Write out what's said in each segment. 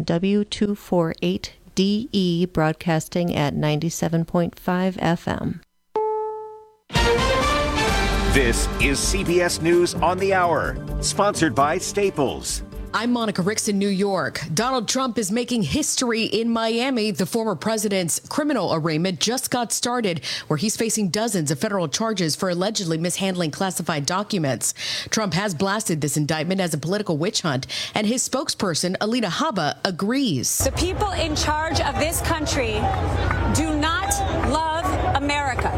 W248DE, broadcasting at 97.5 FM. This is CBS News on the Hour, sponsored by Staples. I'm Monica Ricks in New York. Donald Trump is making history in Miami. The former president's criminal arraignment just got started, where he's facing dozens of federal charges for allegedly mishandling classified documents. Trump has blasted this indictment as a political witch hunt, and his spokesperson, Alina Habba, agrees. The people in charge of this country do not love America.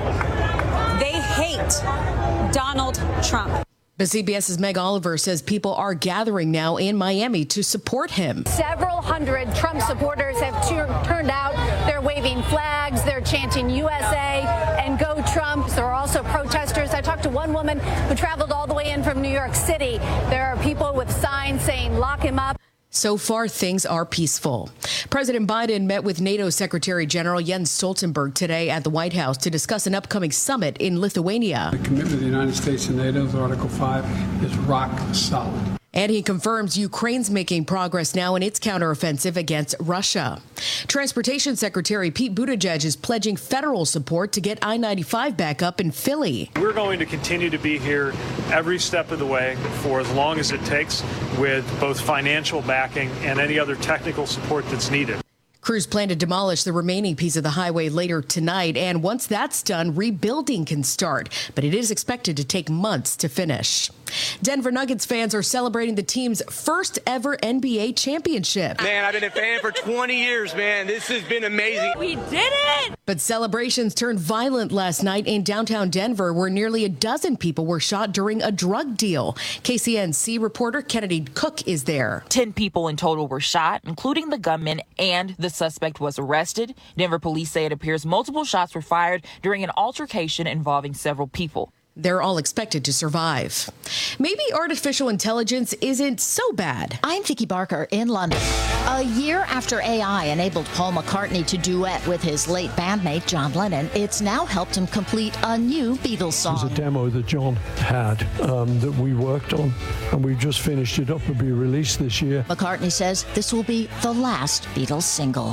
They hate Donald Trump. But CBS's Meg Oliver says people are gathering now in Miami to support him. Several hundred Trump supporters have turned out. They're waving flags. They're chanting USA and Go Trump. There are also protesters. I talked to one woman who traveled all the way in from New York City. There are people with signs saying lock him up. So far, things are peaceful. President Biden met with NATO Secretary General Jens Stoltenberg today at the White House to discuss an upcoming summit in Lithuania. The commitment of the United States to NATO's Article 5 is rock solid. And he confirms Ukraine's making progress now in its counteroffensive against Russia. Transportation Secretary Pete Buttigieg is pledging federal support to get I-95 back up in Philly. We're going to continue to be here every step of the way for as long as it takes, with both financial backing and any other technical support that's needed. Crews plan to demolish the remaining piece of the highway later tonight, and once that's done, rebuilding can start. But it is expected to take months to finish. Denver Nuggets fans are celebrating the team's first ever NBA championship. Man, I've been a fan for 20 years, man. This has been amazing. We did it! But celebrations turned violent last night in downtown Denver, where nearly a dozen people were shot during a drug deal. KCNC reporter Kennedy Cook is there. 10 people in total were shot, including the gunman, and the suspect was arrested. Denver police say it appears multiple shots were fired during an altercation involving several people. They're all expected to survive. Maybe artificial intelligence isn't so bad. I'm Vicky Barker in London. A year after AI enabled Paul McCartney to duet with his late bandmate John Lennon, it's now helped him complete a new Beatles song. It was a demo that John had that we worked on, and we just finished it up. It'll be released this year. McCartney says this will be the last Beatles single.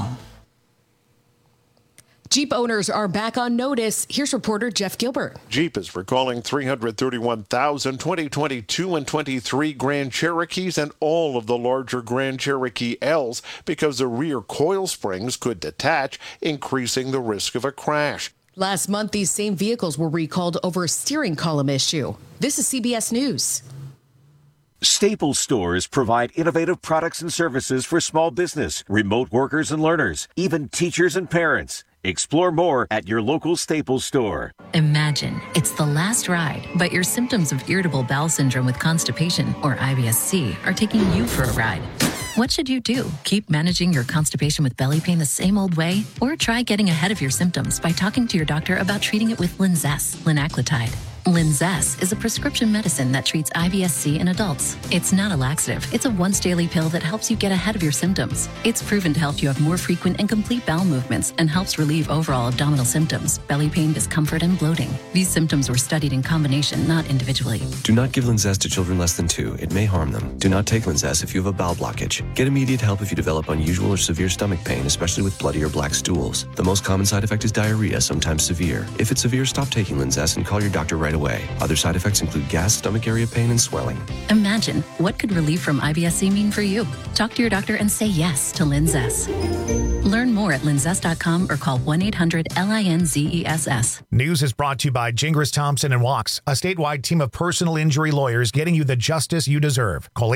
Jeep owners are back on notice. Here's reporter Jeff Gilbert. Jeep is recalling 331,000 2022 and 23 Grand Cherokees and all of the larger Grand Cherokee L's because the rear coil springs could detach, increasing the risk of a crash. Last month, these same vehicles were recalled over a steering column issue. This is CBS News. Staples stores provide innovative products and services for small business, remote workers and learners, even teachers and parents. Explore more at your local Staples store. Imagine it's the last ride, but your symptoms of irritable bowel syndrome with constipation, or IBS-C, are taking you for a ride. What should you do? Keep managing your constipation with belly pain the same old way? Or try getting ahead of your symptoms by talking to your doctor about treating it with Linzess, linaclotide. Linzess is a prescription medicine that treats IBS-C in adults. It's not a laxative. It's a once-daily pill that helps you get ahead of your symptoms. It's proven to help you have more frequent and complete bowel movements and helps relieve overall abdominal symptoms, belly pain, discomfort, and bloating. These symptoms were studied in combination, not individually. Do not give Linzess to children less than 2. It may harm them. Do not take Linzess if you have a bowel blockage. Get immediate help if you develop unusual or severe stomach pain, especially with bloody or black stools. The most common side effect is diarrhea, sometimes severe. If it's severe, stop taking Linzess and call your doctor right away. Other side effects include gas, stomach area pain, and swelling. Imagine, what could relief from IBS-C mean for you? Talk to your doctor and say yes to Linzess. Learn more at linzess.com or call 1-800-LINZESS. News is brought to you by Gingras Thompson & Wachs, a statewide team of personal injury lawyers getting you the justice you deserve. Call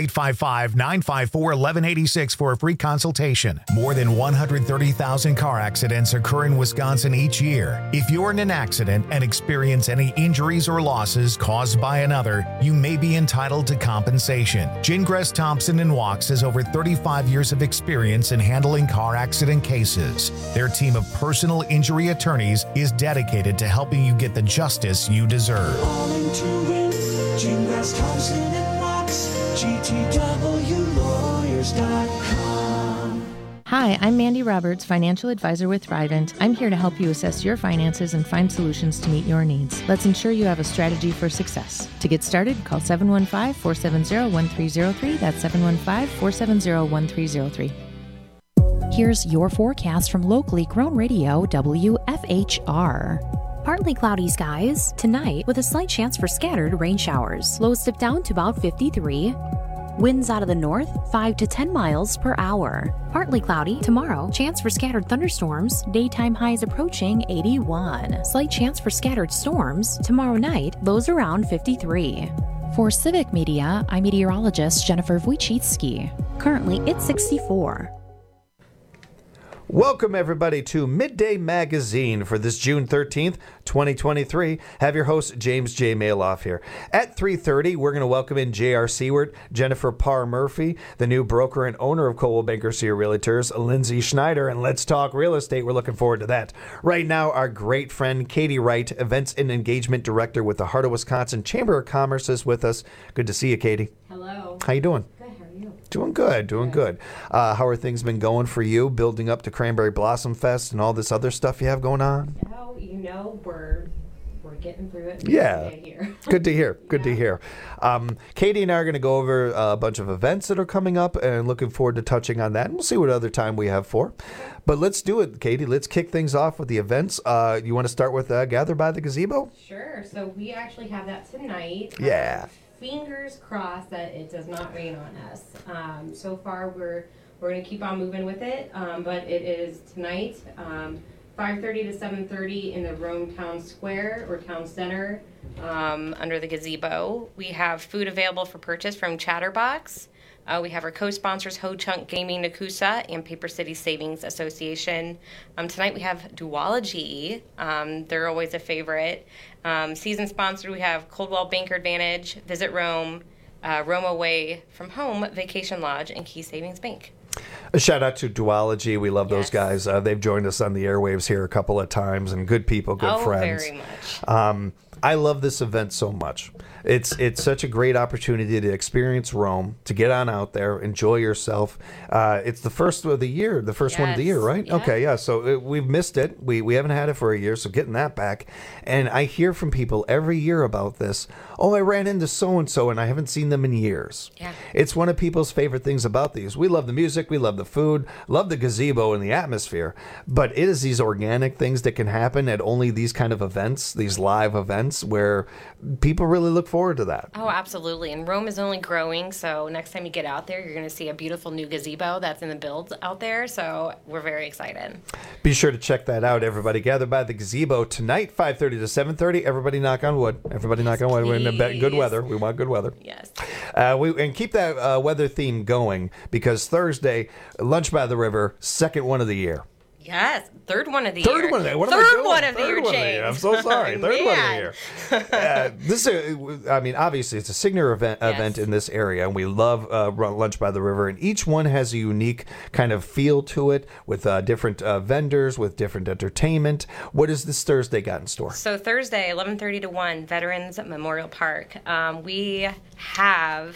855-954-1186 for a free consultation. More than 130,000 car accidents occur in Wisconsin each year. If you're in an accident and experience any injuries or losses caused by another, you may be entitled to compensation. Gingras Thompson & Wachs has over 35 years of experience in handling car accident cases. Their team of personal injury attorneys is dedicated to helping you get the justice you deserve. All into it, Gingras Thompson & Wachs, GTWlawyers.com. Hi, I'm Mandy Roberts, financial advisor with Thrivent. I'm here to help you assess your finances and find solutions to meet your needs. Let's ensure you have a strategy for success. To get started, call 715-470-1303. That's 715-470-1303. Here's your forecast from locally grown radio WFHR. Partly cloudy skies tonight with a slight chance for scattered rain showers. Lows dip down to about 53. Winds out of the north, 5 to 10 miles per hour. Partly cloudy tomorrow. Chance for scattered thunderstorms. Daytime highs approaching 81. Slight chance for scattered storms. Tomorrow night, lows around 53. For Civic Media, I'm meteorologist Jennifer Wojcicki. Currently, it's 64. Welcome, everybody, to Midday Magazine for this June 13th, 2023. Have your host, James J. Maloff here. At 3:30, we're going to welcome in J.R. Seward, Jennifer Parr Murphy, the new broker and owner of Coldwell Banker Senior Realtors, Lindsay Schneider, and Let's Talk Real Estate. We're looking forward to that. Right now, our great friend, Katie Wright, Events and Engagement Director with the Heart of Wisconsin Chamber of Commerce, is with us. Good to see you, Katie. Hello. How you doing? Good. How are you? Doing good. How are things been going for you, building up to Cranberry Blossom Fest and all this other stuff you have going on? Oh, we're getting through it. Yeah. Good to hear. Good to hear. Katie and I are going to go over a bunch of events that are coming up and looking forward to touching on that. And we'll see what other time we have for. But let's do it, Katie. Let's kick things off with the events. You want to start with Gather by the Gazebo? Sure. So we actually have that tonight. Yeah. Fingers crossed that it does not rain on us. So far, we're going to keep on moving with it, but it is tonight, 5:30 to 7:30 in the Rome Town Square or Town Center under the gazebo. We have food available for purchase from Chatterbox. We have our co-sponsors, Ho Chunk Gaming Nakusa and Paper City Savings Association. Tonight we have Duology. They're always a favorite. Season sponsored, we have Coldwell Banker Advantage, Visit Rome, Rome Away from Home, Vacation Lodge, and Key Savings Bank. A shout out to Duology. We love those guys. They've joined us on the airwaves here a couple of times, and good people, good friends. Very much. I love this event so much. It's such a great opportunity to experience Rome, to get on out there, enjoy yourself. It's the first of the year, one of the year, right? Yeah. Okay, yeah. So we've missed it. We haven't had it for a year, so getting that back. And I hear from people every year about this. Oh, I ran into so-and-so, and I haven't seen them in years. Yeah. It's one of people's favorite things about these. We love the music, we love the food, love the gazebo and the atmosphere, but it is these organic things that can happen at only these kind of events, these live events, where people really look forward to that. Oh, absolutely. And Rome is only growing, so next time you get out there, you're going to see a beautiful new gazebo that's in the build out there, so we're very excited. Be sure to check that out, everybody. Gather by the gazebo tonight, 5:30 to 7:30. Everybody knock on wood. Everybody knock on wood. We're in good weather. We want good weather. Yes. And keep that weather theme going, because Thursday, Lunch by the River, second one of the year. Yes, third one of the year. Third one of the year. Third one of the year, James. I'm so sorry. Third one of the year. This is, obviously, it's a signature event in this area, and we love Lunch by the River, and each one has a unique kind of feel to it with different vendors, with different entertainment. What has this Thursday got in store? So Thursday, 11:30 to 1, Veterans Memorial Park. We have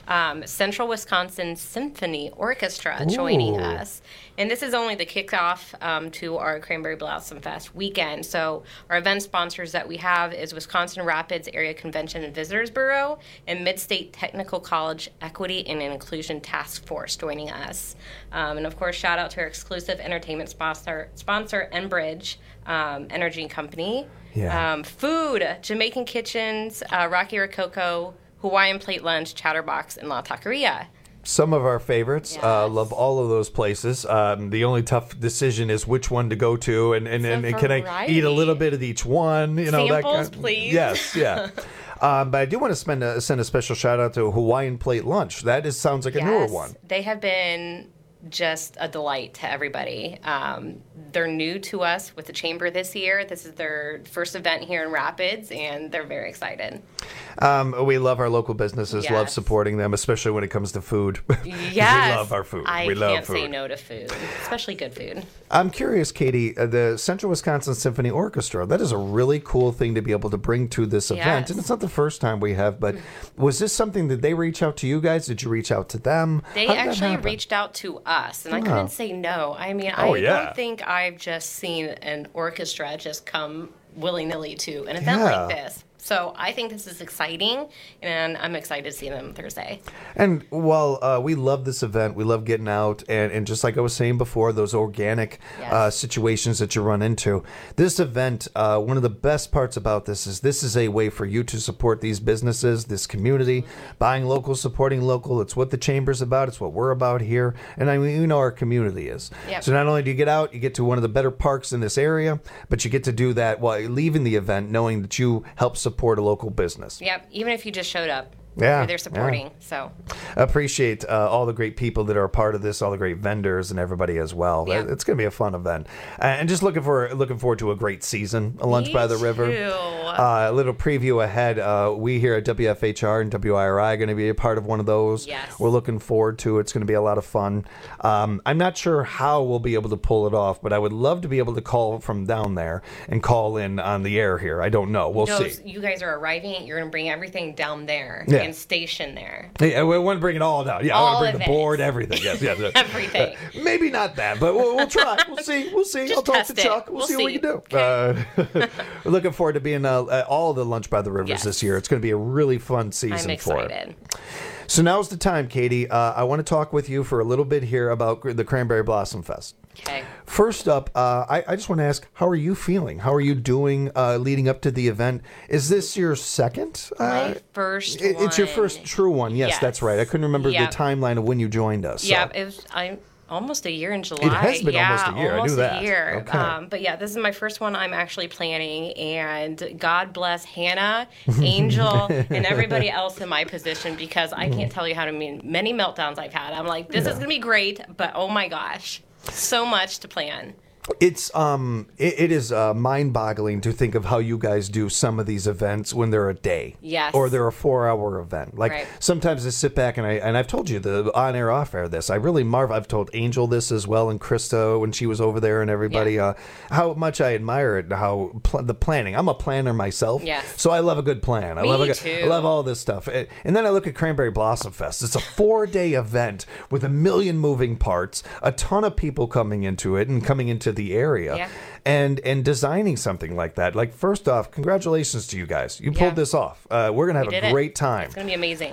Central Wisconsin Symphony Orchestra joining us. And this is only the kickoff to our Cranberry Blossom Fest weekend. So our event sponsors that we have is Wisconsin Rapids Area Convention and Visitors Bureau and Mid-State Technical College Equity and Inclusion Task Force joining us. And of course, shout out to our exclusive entertainment sponsor Enbridge Energy Company. Yeah. Food, Jamaican Kitchens, Rocky Rococo, Hawaiian Plate Lunch, Chatterbox, and La Taqueria. Some of our favorites. Yes. Love all of those places. The only tough decision is which one to go to, and can I eat a little bit of each one? Samples, please. Yes, yeah. But I do want to send a special shout out to Hawaiian Plate Lunch. That sounds like a newer one. They have been just a delight to everybody. They're new to us with the Chamber this year. This is their first event here in Rapids, and they're very excited. We love our local businesses, Yes. love supporting them, especially when it comes to food. Yes. We love our food. I we love can't food. say no to food, especially good food. I'm curious, Katie, the Central Wisconsin Symphony Orchestra, that is a really cool thing to be able to bring to this event. Yes. And it's not the first time we have, but was this something that they reach out to you guys? Did you reach out to them? They How did that actually happen? reached out to us, and I Oh. couldn't say no. I mean, Oh, I yeah. don't think I've just seen an orchestra just come willy-nilly to an event Yeah. like this. So I think this is exciting, and I'm excited to see them Thursday. And while we love this event, we love getting out, and just like I was saying before, those organic situations that you run into. This event, one of the best parts about this is a way for you to support these businesses, this community, buying local, supporting local. It's what the Chamber's about. It's what we're about here. And I mean, you know our community is. Yep. So not only do you get out, you get to one of the better parks in this area, but you get to do that while leaving the event knowing that you help support a local business. Yep, even if you just showed up. Yeah, they're supporting. yeah. So appreciate all the great people that are a part of this, all the great vendors and everybody as well. Yeah. It's going to be a fun event, and just looking forward to a great season. A Lunch by the River. A little preview ahead. We here at WFHR and WIRI are going to be a part of one of those. Yes. We're looking forward to it. It's going to be a lot of fun. I'm not sure how we'll be able to pull it off, but I would love to be able to call from down there and call in on the air here. I don't know. We'll see. You guys are arriving. You're going to bring everything down there. Yeah. And station there. Yeah, we want to bring it all down. Yeah, I want to bring the board, everything. Yes. Everything. Maybe not that, but we'll try. We'll see. Just I'll talk to test it. Chuck. We'll see what we can do. Okay. We're looking forward to being all of the Lunch by the Rivers this year. It's going to be a really fun season for it. I'm excited. So now's the time, Katie. I want to talk with you for a little bit here about the Cranberry Blossom Fest. Okay. First up, I just want to ask, how are you feeling? How are you doing leading up to the event? Is this your second? My first one. It's your first true one. Yes, that's right. I couldn't remember the timeline of when you joined us. So. Yeah, it was almost a year in July. It has been almost a year. I knew that. Almost a year. Okay. But yeah, this is my first one I'm actually planning, and God bless Hannah, Angel, and everybody else in my position, because I can't tell you how many meltdowns I've had. I'm like, this is going to be great, but oh my gosh, so much to plan. It's it is mind-boggling to think of how you guys do some of these events when they're a day, or they're a 4-hour event. Like sometimes I sit back and I've told you the on-air, off-air this. I really marvel. I've told Angel this as well, and Krista when she was over there, and everybody how much I admire it. How the planning. I'm a planner myself, so I love a good plan. I love all this stuff. And then I look at Cranberry Blossom Fest. It's a 4-day event with a million moving parts, a ton of people coming into it and coming into the area and designing something like that. Like, first off, congratulations to you guys. You pulled this off. We're gonna have a great time. It's gonna be amazing.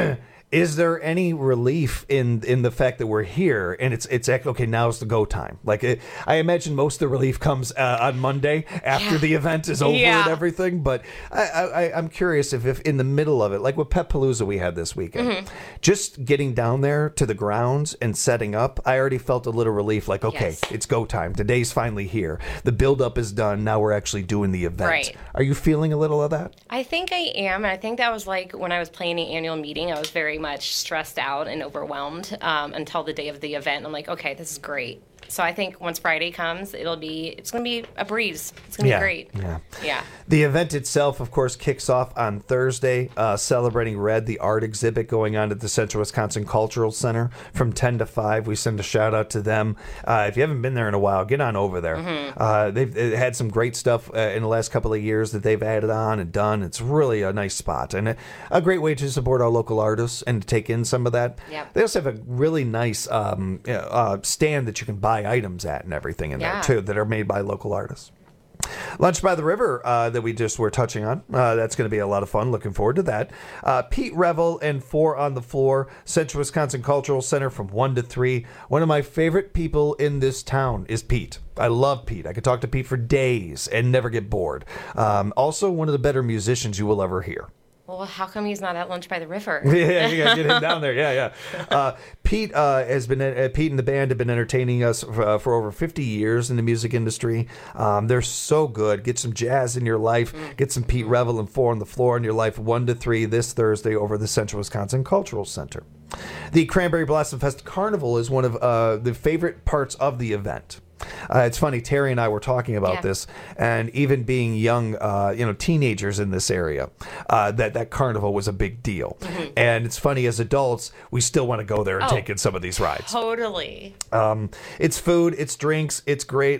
Is there any relief in the fact that we're here and it's okay, now's the go time? Like, I imagine most of the relief comes on Monday after the event is over and everything. But I'm curious if in the middle of it, like with Pet Palooza we had this weekend, just getting down there to the grounds and setting up, I already felt a little relief. Like, okay, it's go time. Today's finally here. The build up is done. Now we're actually doing the event. Right. Are you feeling a little of that? I think I am. And I think that was like when I was planning the annual meeting, I was very much stressed out and overwhelmed until the day of the event. I'm like, okay, this is great. So I think once Friday comes, it's going to be a breeze. It's going to be great. Yeah. The event itself, of course, kicks off on Thursday, celebrating Red, the art exhibit going on at the Central Wisconsin Cultural Center from 10 to 5. We send a shout out to them. If you haven't been there in a while, get on over there. They've had some great stuff in the last couple of years that they've added on and done. It's really a nice spot and a great way to support our local artists and to take in some of that. They also have a really nice stand that you can buy items at and everything in there too that are made by local artists. Lunch by the River that we just were touching on. That's going to be a lot of fun. Looking forward to that. Pete Revel and 4 on the Floor, Central Wisconsin Cultural Center from 1 to 3. One of my favorite people in this town is Pete. I love Pete. I could talk to Pete for days and never get bored. Also, one of the better musicians you will ever hear. Well, how come he's not at Lunch by the River? Yeah, you gotta get him down there. Yeah. Pete has been. Pete and the band have been entertaining us for over 50 years in the music industry. They're so good. Get some jazz in your life. Get some Pete Revel and 4 on the Floor in your life. 1 to 3 this Thursday over the Central Wisconsin Cultural Center. The Cranberry Blossom Fest Carnival is one of the favorite parts of the event. It's funny, Terry and I were talking about this, and even being young, teenagers in this area, that carnival was a big deal. And it's funny, as adults, we still want to go there and take in some of these rides. Totally. It's food, it's drinks, it's great.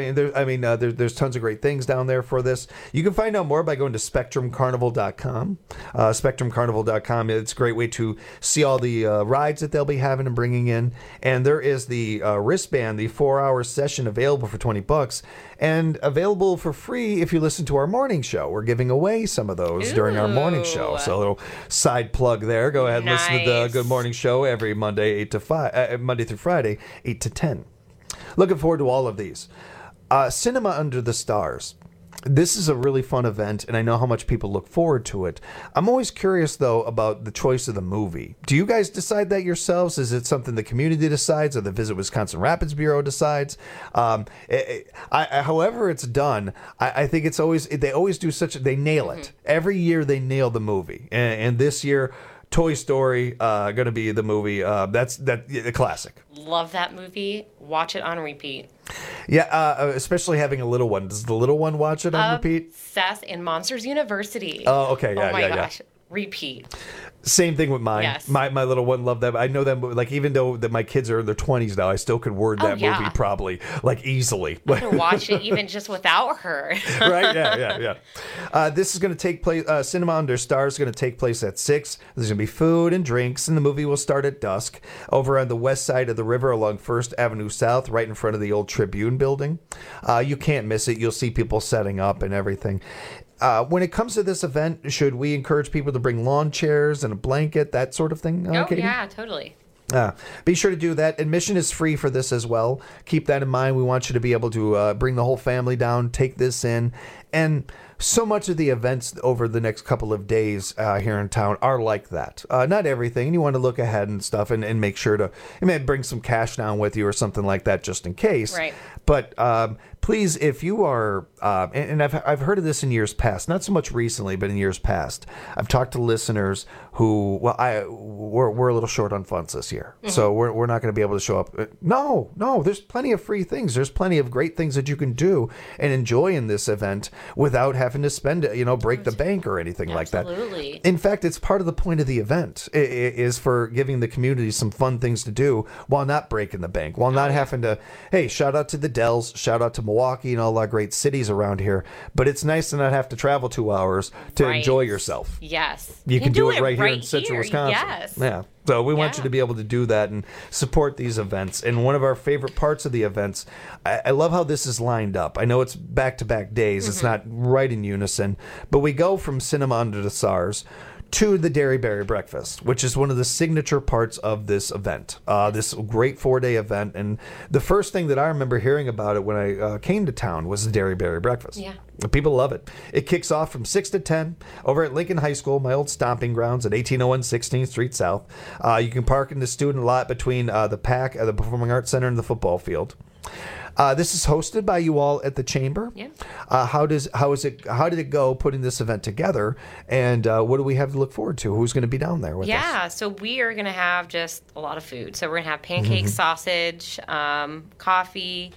There's tons of great things down there for this. You can find out more by going to SpectrumCarnival.com. SpectrumCarnival.com. It's a great way to see all the rides that they'll be having and bringing in. And there is the wristband, the 4-hour session session available for $20 and available for free if you listen to our morning show. We're giving away some of those during our morning show. So a little side plug there. Go ahead and listen to the Good Morning Show every Monday, Monday through Friday, 8 to 10. Looking forward to all of these. Cinema Under the Stars. This is a really fun event, and I know how much people look forward to it. I'm always curious, though, about the choice of the movie. Do you guys decide that yourselves? Is it something the community decides or the Visit Wisconsin Rapids Bureau decides? However it's done, I think it's always, they always do they nail it. Every year they nail the movie. And this year, Toy Story going to be the movie. That's a classic. Love that movie. Watch it on repeat. Yeah, especially having a little one. Does the little one watch it on repeat? Obsessed in Monsters University. Oh, okay. Yeah, oh my gosh. Repeat. Same thing with mine. Yes. My little one loved that. I know that, like, even though that my kids are in their 20s now, I still could word that movie probably, like, easily. I can watch it even just without her. Right? Yeah. This is going to take place, Cinema Under Stars is going to take place at 6. There's going to be food and drinks, and the movie will start at dusk over on the west side of the river along 1st Avenue South, right in front of the old Tribune building. You can't miss it. You'll see people setting up and everything. When it comes to this event, should we encourage people to bring lawn chairs and a blanket, that sort of thing? Katie? Yeah, totally. Be sure to do that. Admission is free for this as well. Keep that in mind. We want you to be able to bring the whole family down, take this in. And so much of the events over the next couple of days here in town are like that. Not everything. You want to look ahead and stuff and make sure to bring some cash down with you or something like that just in case. Right. But please, if you are, and I've heard of this in years past, not so much recently, but in years past, I've talked to listeners who, we're a little short on funds this year, so we're not going to be able to show up. No, there's plenty of free things. There's plenty of great things that you can do and enjoy in this event without having to spend, break the bank or anything like that. Absolutely. In fact, it's part of the point of the event is for giving the community some fun things to do while not breaking the bank, while not having to, hey, shout out to the Dells, shout out to Milwaukee and all our great cities around here. But it's nice to not have to travel 2 hours to enjoy yourself. Yes. You can do it right here in Central Wisconsin. Yes. Yeah. So we want you to be able to do that and support these events. And one of our favorite parts of the events, I love how this is lined up. I know it's back-to-back days. It's not right in unison. But we go from Cinema Under the Stars to the Dairy Berry Breakfast, which is one of the signature parts of this event, this great 4-day event. And the first thing that I remember hearing about it when I came to town was the Dairy Berry Breakfast. Yeah. People love it. It kicks off from 6 to 10 over at Lincoln High School, my old stomping grounds at 1801 16th Street South. You can park in the student lot between the PAC, the Performing Arts Center, and the football field. This is hosted by you all at the Chamber. Yeah. How did it go putting this event together, and what do we have to look forward to? Who's going to be down there with us? Yeah, so we are going to have just a lot of food. So we're going to have pancakes, sausage, coffee,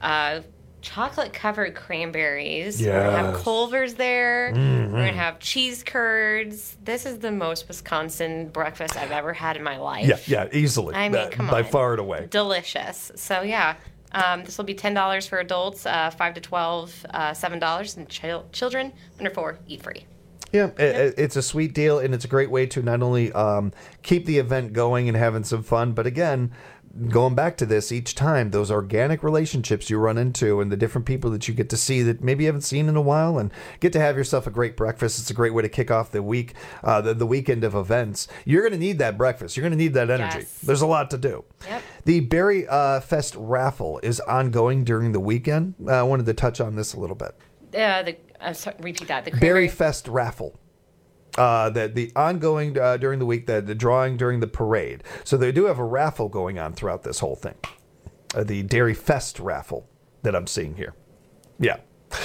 chocolate-covered cranberries. Yes. We're going to have Culver's there. Mm-hmm. We're going to have cheese curds. This is the most Wisconsin breakfast I've ever had in my life. Yeah, easily. I mean, come on. By far and away. Delicious. So, yeah. This will be $10 for adults, 5 to 12, $7, and children under 4 eat free. Yeah, it's a sweet deal, and it's a great way to not only keep the event going and having some fun, but again, going back to this each time, those organic relationships you run into and the different people that you get to see that maybe you haven't seen in a while, and get to have yourself a great breakfast. It's a great way to kick off the week, the weekend of events. You're going to need that breakfast. You're going to need that energy. Yes. There's a lot to do. Yep. The Berry Fest raffle is ongoing during the weekend. I wanted to touch on this a little bit. Repeat that. The Berry Fest raffle. The ongoing during the week, the drawing during the parade. So they do have a raffle going on throughout this whole thing. The Dairy Fest raffle that I'm seeing here. Yeah.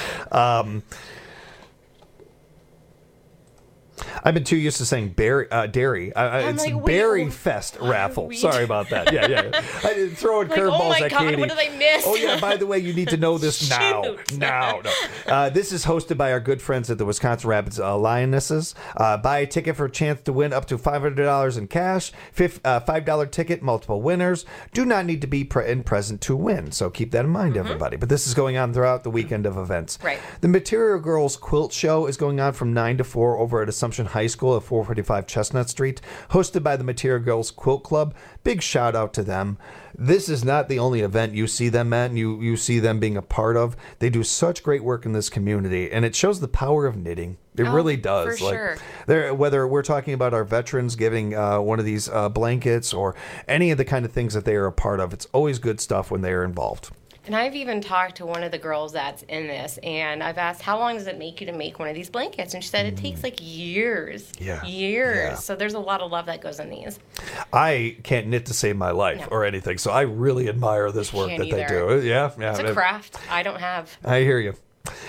I've been too used to saying dairy. It's like, Berry Fest raffle. Sorry about that. Yeah. I didn't throw in curveballs at Katie. Oh my God, what did I miss? Oh yeah, by the way, you need to know this now. No. This is hosted by our good friends at the Wisconsin Rapids Lionesses. Buy a ticket for a chance to win up to $500 in cash. $5 ticket, multiple winners. Do not need to be present to win. So keep that in mind, everybody. But this is going on throughout the weekend of events. Right. The Material Girls Quilt Show is going on from 9 to 4 over at Assumption High School at 445 Chestnut Street, hosted by the Material Girls Quilt Club. Big shout out to them. This is not the only event you see them at and you see them being a part of. They do such great work in this community, and it shows the power of knitting. It really does. For sure. Whether we're talking about our veterans giving one of these blankets or any of the kind of things that they are a part of, it's always good stuff when they are involved. And I've even talked to one of the girls that's in this, and I've asked, how long does it make you to make one of these blankets? And she said it takes like years. Yeah. Years. Yeah. So there's a lot of love that goes in these. I can't knit to save my life or anything, so I really admire this work that they do. Yeah. It's a craft I don't have. I hear you.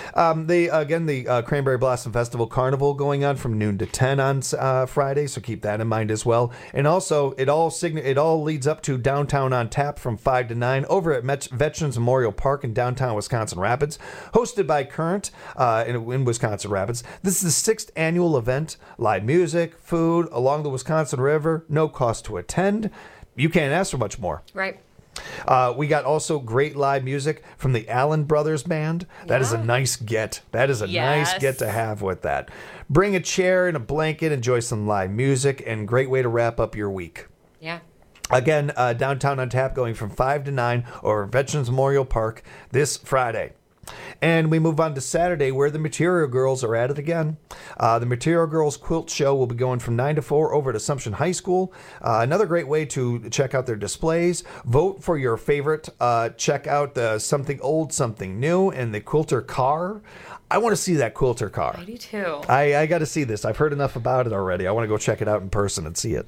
The Cranberry Blossom Festival Carnival going on from noon to 10 on Friday, so keep that in mind as well. And also, it all leads up to Downtown on Tap from 5 to 9 over at Veterans Memorial Park in downtown Wisconsin Rapids, hosted by Current in Wisconsin Rapids. This is the 6th annual event. Live music, food along the Wisconsin River, no cost to attend. You can't ask for much more. Right. We got also great live music from the Allen Brothers Band. That is a nice get. That is a nice get to have with that. Bring a chair and a blanket, enjoy some live music, and great way to wrap up your week. Yeah. Again, Downtown on Tap going from 5 to 9 over Veterans Memorial Park this Friday. And we move on to Saturday, where the Material Girls are at it again. The Material Girls Quilt Show will be going from 9 to 4 over at Assumption High School. Another great way to check out their displays. Vote for your favorite. Check out the Something Old, Something New, and the Quilter Car. I want to see that Quilter Car. I do too. I got to see this. I've heard enough about it already. I want to go check it out in person and see it.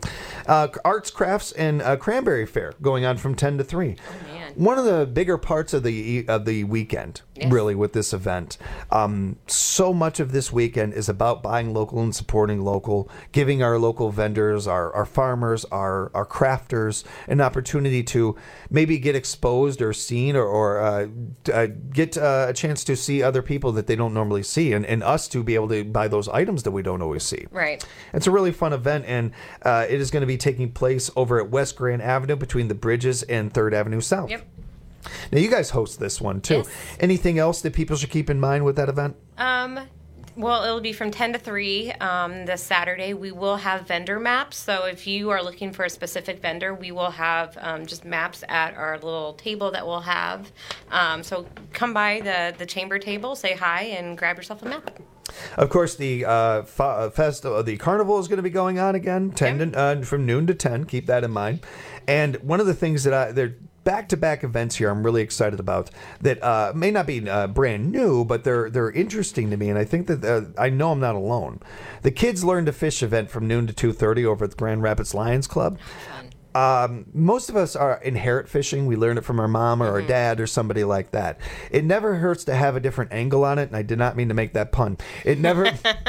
Arts, crafts, and Cranberry Fair going on from 10 to 3. Oh, man. One of the bigger parts of the weekend, really, with this event. So much of this weekend is about buying local and supporting local, giving our local vendors, our farmers, our crafters an opportunity to maybe get exposed or seen or get a chance to see other people that they don't normally see, and us to be able to buy those items that we don't always see. Right. It's a really fun event, and it is going to be taking place over at West Grand Avenue between the Bridges and 3rd Avenue South. Yep. Now, you guys host this one, too. Yes. Anything else that people should keep in mind with that event? Well, it'll be from 10 to 3 this Saturday. We will have vendor maps. So if you are looking for a specific vendor, we will have just maps at our little table that we'll have. So come by the chamber table, say hi, and grab yourself a map. Of course, the the carnival is going to be going on again, from noon to 10. Keep that in mind. And one of the things that they're back-to-back events here I'm really excited about that may not be brand new, but they're interesting to me, and I think that I know I'm not alone. The Kids Learn to Fish event from noon to 2:30 over at the Grand Rapids Lions Club. Most of us are inherit fishing. We learn it from our mom or our dad or somebody like that. It never hurts to have a different angle on it, and I did not mean to make that pun. It never...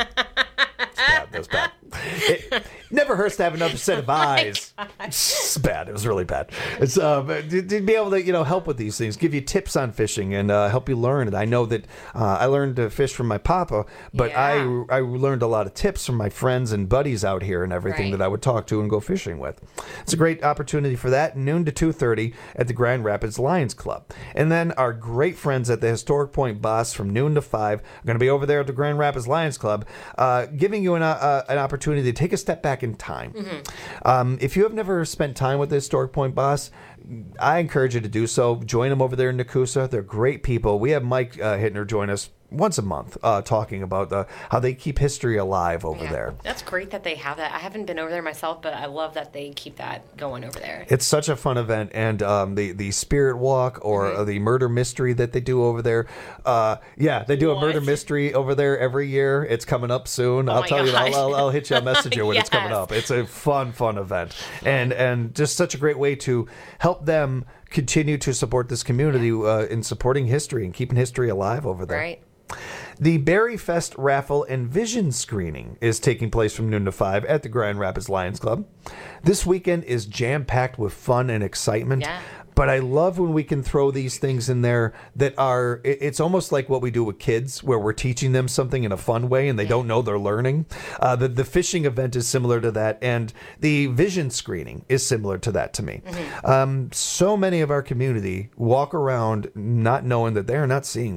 That was bad. It never hurts to have another set of eyes. It's bad. It was really bad. It's to be able to help with these things, give you tips on fishing, and help you learn it. I know that I learned to fish from my papa, but I learned a lot of tips from my friends and buddies out here and everything that I would talk to and go fishing with. It's a great opportunity for that. Noon to 2:30 at the Grand Rapids Lions Club, and then our great friends at the Historic Point Bus from noon to 5 are going to be over there at the Grand Rapids Lions Club, giving you an opportunity to take a step back in time. If you have never spent time with the Historic Point Boss, I encourage you to do so. Join them over there in Nakusa. They're great people. We have Mike Hittner join us once a month talking about how they keep history alive over there. That's great that they have that. I haven't been over there myself, but I love that they keep that going over there. It's such a fun event, and the Spirit Walk or the Murder Mystery that they do over there. They do a Murder Mystery over there every year. It's coming up soon. I'll tell you. I'll hit you a messenger when it's coming up. It's a fun event, and just such a great way to help them continue to support this community in supporting history and keeping history alive over there. Right. The Berry Fest raffle and vision screening is taking place from noon to 5 at the Grand Rapids Lions Club. This weekend is jam-packed with fun and excitement. Yeah. But I love when we can throw these things in there that are, it's almost like what we do with kids, where we're teaching them something in a fun way and they don't know they're learning. The fishing event is similar to that, and the vision screening is similar to that to me. So many of our community walk around not knowing that they're not seeing well.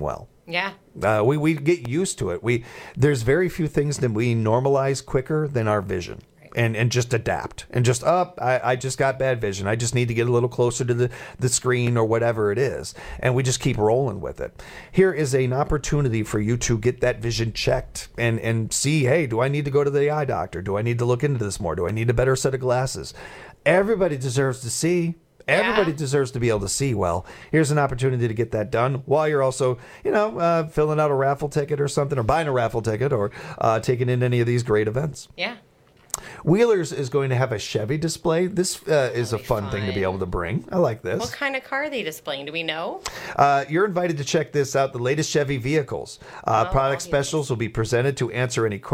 Yeah. We get used to it. There's very few things that we normalize quicker than our vision. And just adapt and just I just got bad vision. I just need to get a little closer to the screen or whatever it is. And we just keep rolling with it. Here is an opportunity for you to get that vision checked and see, hey, do I need to go to the eye doctor? Do I need to look into this more? Do I need a better set of glasses? Everybody deserves to see. Everybody deserves to be able to see well. Here's an opportunity to get that done while you're also, filling out a raffle ticket or something, or buying a raffle ticket, or taking in any of these great events. Yeah. Wheelers is going to have a Chevy display. This is a fun thing to be able to bring. I like this. What kind of car are they displaying? Do we know? You're invited to check this out. The latest Chevy vehicles. Product specials will be presented to answer any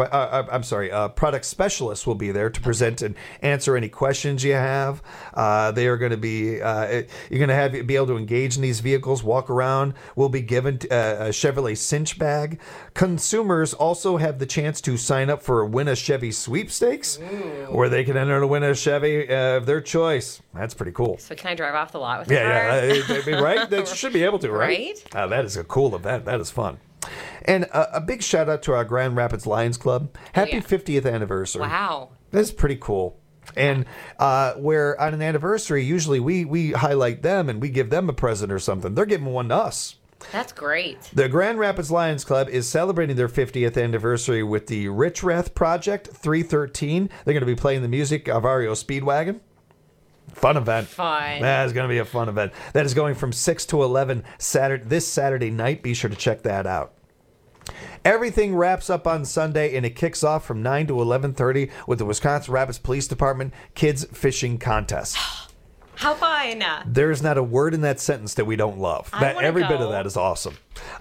product specialists will be there to present and answer any questions you have. They are going to be, you're going to be able to engage in these vehicles, walk around. We'll be given a Chevrolet cinch bag. Consumers also have the chance to sign up for Win a Chevy sweepstakes, where they can enter to win a Chevy of their choice. That's pretty cool. So can I drive off the lot with the car? Right? That should be able to, right? That is a cool event. That is fun. And a big shout out to our Grand Rapids Lions Club. Happy 50th anniversary. Wow. That's pretty cool. And where on an anniversary, usually we highlight them and we give them a present or something. They're giving one to us. That's great. The Grand Rapids Lions Club is celebrating their 50th anniversary with the Richrath Project 313. They're going to be playing the music of REO Speedwagon. Fun event. Fun. That is going to be a fun event. That is going from 6 to 11 this Saturday night. Be sure to check that out. Everything wraps up on Sunday, and it kicks off from 9 to 11:30 with the Wisconsin Rapids Police Department Kids Fishing Contest. How fun. There's not a word in that sentence that we don't love. Every bit of that is awesome.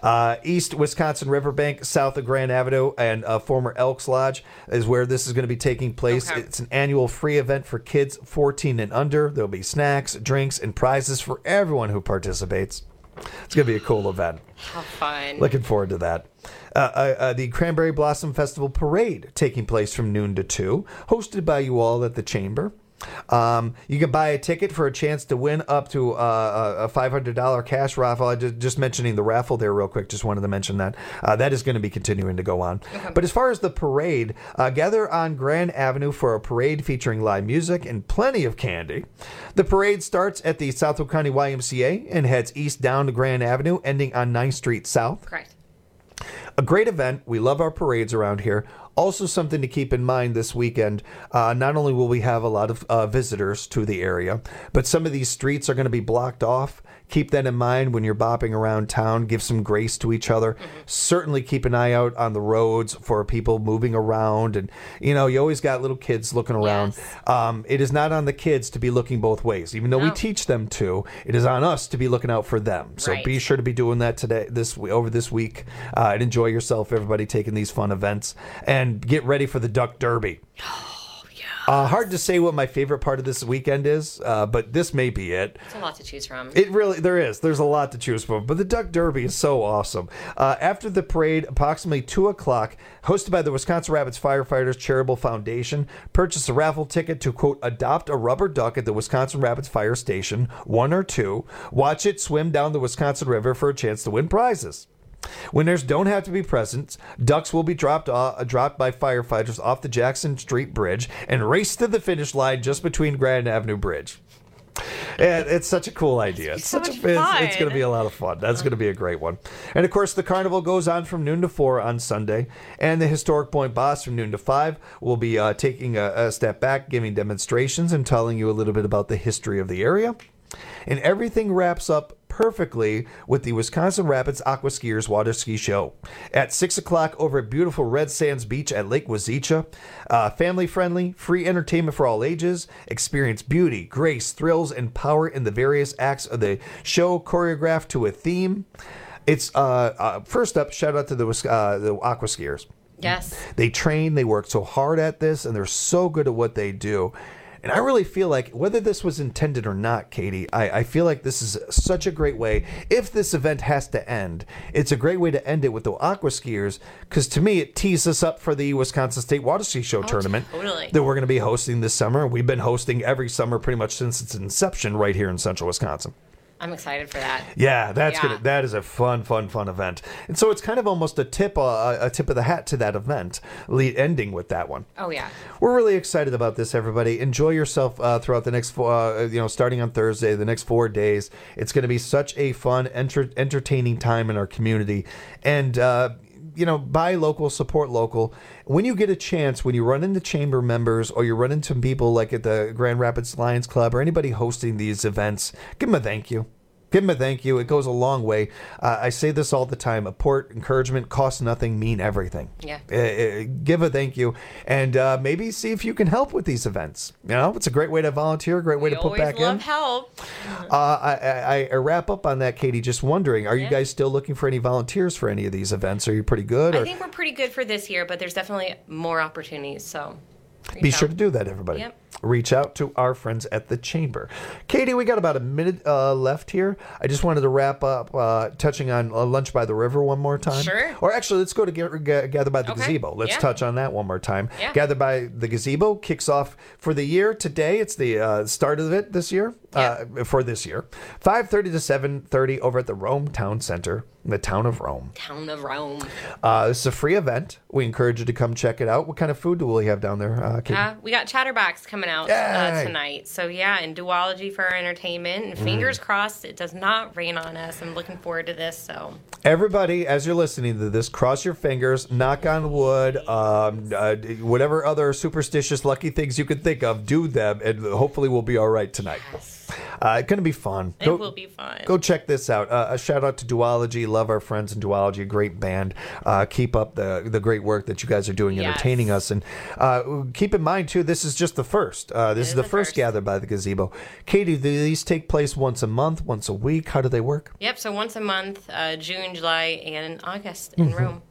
East Wisconsin Riverbank, south of Grand Avenue, and former Elks Lodge is where this is going to be taking place. Okay. It's an annual free event for kids 14 and under. There'll be snacks, drinks, and prizes for everyone who participates. It's going to be a cool event. How fun. Looking forward to that. The Cranberry Blossom Festival Parade taking place from noon to 2, hosted by you all at the Chamber. You can buy a ticket for a chance to win up to a $500 cash raffle. I just mentioning the raffle there real quick. Just wanted to mention that. That is going to be continuing to go on. Okay. But as far as the parade, gather on Grand Avenue for a parade featuring live music and plenty of candy. The parade starts at the Southwood County YMCA and heads east down to Grand Avenue, ending on 9th Street South. Correct. A great event. We love our parades around here. Also something to keep in mind this weekend, not only will we have a lot of visitors to the area, but some of these streets are going to be blocked off. Keep that in mind when you're bopping around town. Give some grace to each other. Mm-hmm. Certainly keep an eye out on the roads for people moving around. And, you always got little kids looking around. Yes. It is not on the kids to be looking both ways. Even though we teach them to, it is on us to be looking out for them. So be sure to be doing that over this week. And enjoy yourself, everybody, taking these fun events. And get ready for the Duck Derby. Hard to say what my favorite part of this weekend is, but this may be it. It's a lot to choose from. There's a lot to choose from, but the Duck Derby is so awesome. After the parade, approximately 2 o'clock, hosted by the Wisconsin Rapids Firefighters Charitable Foundation, purchase a raffle ticket to, quote, adopt a rubber duck at the Wisconsin Rapids Fire Station, 1 or 2, watch it swim down the Wisconsin River for a chance to win prizes. Winners don't have to be present. Ducks will be dropped by firefighters off the Jackson Street Bridge and race to the finish line just between Grand Avenue Bridge. And it's such a cool idea. It's going to be a lot of fun. That's going to be a great one. And of course, the carnival goes on from noon to 4 on Sunday. And the Historic Point Boss from noon to 5 will be taking a step back, giving demonstrations and telling you a little bit about the history of the area. And everything wraps up perfectly with the Wisconsin Rapids Aqua Skiers Water Ski Show at 6 o'clock over at beautiful Red Sands Beach at Lake Wazeecha. Family friendly, free entertainment for all ages. Experience beauty, grace, thrills, and power in the various acts of the show, choreographed to a theme. It's first up, shout out to the Aqua Skiers. Yes. They train, they work so hard at this, and they're so good at what they do. And I really feel like, whether this was intended or not, Katie, I feel like this is such a great way. If this event has to end, it's a great way to end it with the Aqua Skiers, because to me, it tees us up for the Wisconsin State Water Ski Show tournament that we're going to be hosting this summer. We've been hosting every summer pretty much since its inception right here in central Wisconsin. I'm excited for that. Yeah, that is a fun event. And so it's kind of almost a tip of the hat to that event, ending with that one. Oh yeah. We're really excited about this, everybody. Enjoy yourself throughout the next starting on Thursday, the next 4 days. It's going to be such a fun, entertaining time in our community. And buy local, support local. When you get a chance, when you run into chamber members or you run into people like at the Grand Rapids Lions Club or anybody hosting these events, give them a thank you. Give them a thank you. It goes a long way. I say this all the time. Support, encouragement, costs nothing, mean everything. Yeah. Give a thank you and maybe see if you can help with these events. It's a great way to volunteer, a great way to put back in. We always love help. I wrap up on that, Katie, just wondering, are you guys still looking for any volunteers for any of these events? Are you pretty good? I think we're pretty good for this year, but there's definitely more opportunities, so... Be sure to do that, everybody. Yep. Reach out to our friends at the Chamber. Katie, we got about a minute left here. I just wanted to wrap up touching on Lunch by the River one more time. Sure. Or actually, let's go to Gather by the Gazebo. Let's touch on that one more time. Yeah. Gather by the Gazebo kicks off for the year today. It's the start of it this year. For this year. 5:30 to 7:30 over at the Rome Town Center, in the town of Rome. Town of Rome. It's a free event. We encourage you to come check it out. What kind of food do we have down there, Katie? We got Chatterbox coming out tonight. So, and duology for our entertainment. And fingers crossed it does not rain on us. I'm looking forward to this. So, everybody, as you're listening to this, cross your fingers, knock on wood, whatever other superstitious lucky things you could think of, do them, and hopefully we'll be all right tonight. Yes. It's going to be fun. It will be fun. Go check this out. A shout out to Duology. Love our friends in Duology. A great band. Keep up the great work that you guys are doing, entertaining us. And keep in mind, too, this is just the first. This is the first Gather by the Gazebo. Katie, do these take place once a month, once a week? How do they work? Yep, so once a month, June, July, and August in Rome.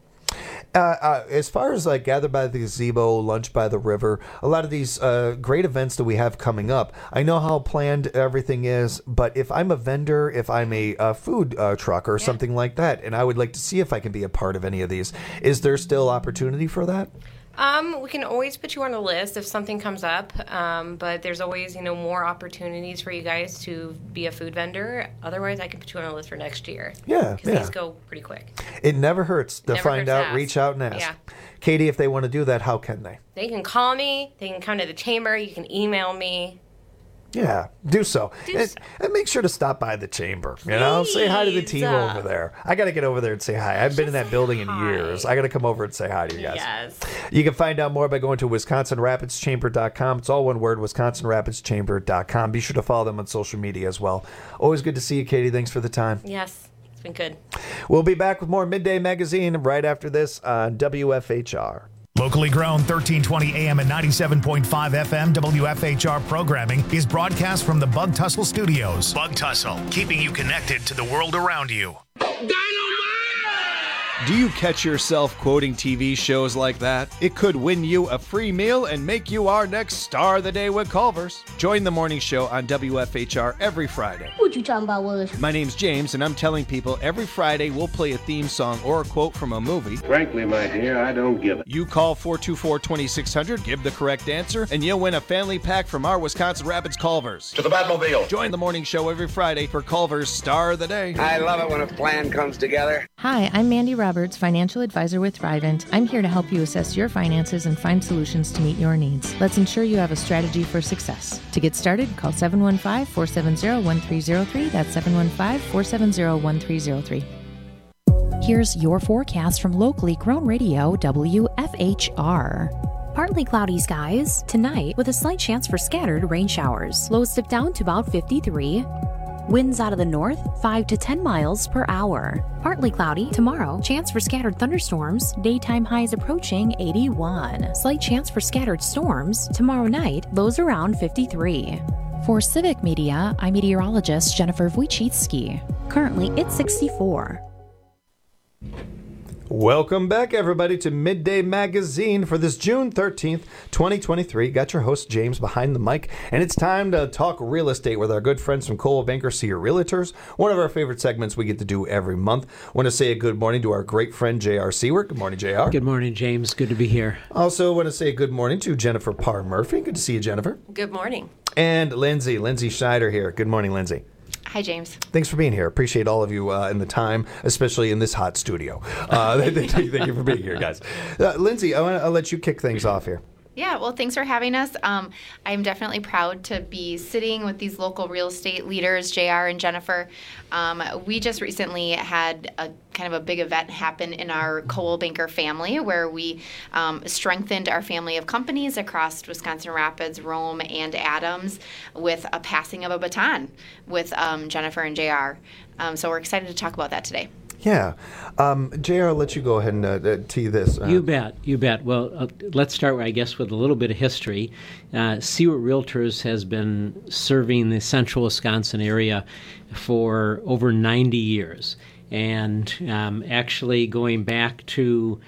As far as like Gather by the Gazebo, Lunch by the River, a lot of these great events that we have coming up, I know how planned everything is, but if I'm a vendor, if I'm a food truck or something like that, and I would like to see if I can be a part of any of these, is there still opportunity for that? We can always put you on a list if something comes up, but there's always, more opportunities for you guys to be a food vendor. Otherwise, I can put you on a list for next year. Yeah, because these go pretty quick. It never hurts to find out, reach out and ask. Yeah. Katie, if they want to do that, how can they? They can call me. They can come to the chamber. You can email me. Yeah, do so. And make sure to stop by the chamber. Say hi to the team over there. I got to get over there and say hi. I haven't been in that building in years. I got to come over and say hi to you guys. Yes. You can find out more by going to WisconsinRapidsChamber.com. It's all one word, WisconsinRapidsChamber.com. Be sure to follow them on social media as well. Always good to see you, Katie. Thanks for the time. Yes, it's been good. We'll be back with more Midday Magazine right after this on WFHR. Locally grown 1320 AM and 97.5 FM WFHR programming is broadcast from the Bug Tussle Studios. Bug Tussle, keeping you connected to the world around you. Do you catch yourself quoting TV shows like that? It could win you a free meal and make you our next star of the day with Culver's. Join the morning show on WFHR every Friday. What you talking about, Willis? My name's James, and I'm telling people every Friday we'll play a theme song or a quote from a movie. Frankly, my dear, I don't give it. You call 424-2600, give the correct answer, and you'll win a family pack from our Wisconsin Rapids Culver's. To the Batmobile. Join the morning show every Friday for Culver's Star of the Day. I love it when a plan comes together. Hi, I'm Mandy Roberts, financial advisor with Thrivent. I'm here to help you assess your finances and find solutions to meet your needs. Let's ensure you have a strategy for success. To get started, call 715-470-1303. That's 715-470-1303. Here's your forecast from locally grown radio WFHR. Partly cloudy skies tonight with a slight chance for scattered rain showers. Lows dip down to about 53. Winds out of the north, 5 to 10 miles per hour. Partly cloudy tomorrow. Chance for scattered thunderstorms. Daytime highs approaching 81. Slight chance for scattered storms. Tomorrow night, lows around 53. For Civic Media, I'm meteorologist Jennifer Wojcicki. Currently, it's 64. Welcome back, everybody, to Midday Magazine for this June 13th, 2023. Got your host, James, behind the mic, and it's time to talk real estate with our good friends from Coldwell Banker Senior Realtors, one of our favorite segments we get to do every month. Want to say a good morning to our great friend, J.R. Seward. Good morning, J.R. Good morning, James. Good to be here. Also want to say good morning to Jennifer Parr Murphy. Good to see you, Jennifer. Good morning. And Lindsay Schneider here. Good morning, Lindsay. Hi, James. Thanks for being here. Appreciate all of you and the time, especially in this hot studio. Thank you for being here, guys. Lindsay, I'll let you kick things off here. Yeah, well, thanks for having us. I'm definitely proud to be sitting with these local real estate leaders, JR and Jennifer. We just recently had a kind of a big event happen in our Coldwell Banker family where we strengthened our family of companies across Wisconsin Rapids, Rome, and Adams with a passing of a baton with Jennifer and JR. So we're excited to talk about that today. Yeah. JR, I'll let you go ahead and tee this. You bet. Well, let's start, I guess, with a little bit of history. Seward Realtors has been serving the central Wisconsin area for over 90 years. And actually going back to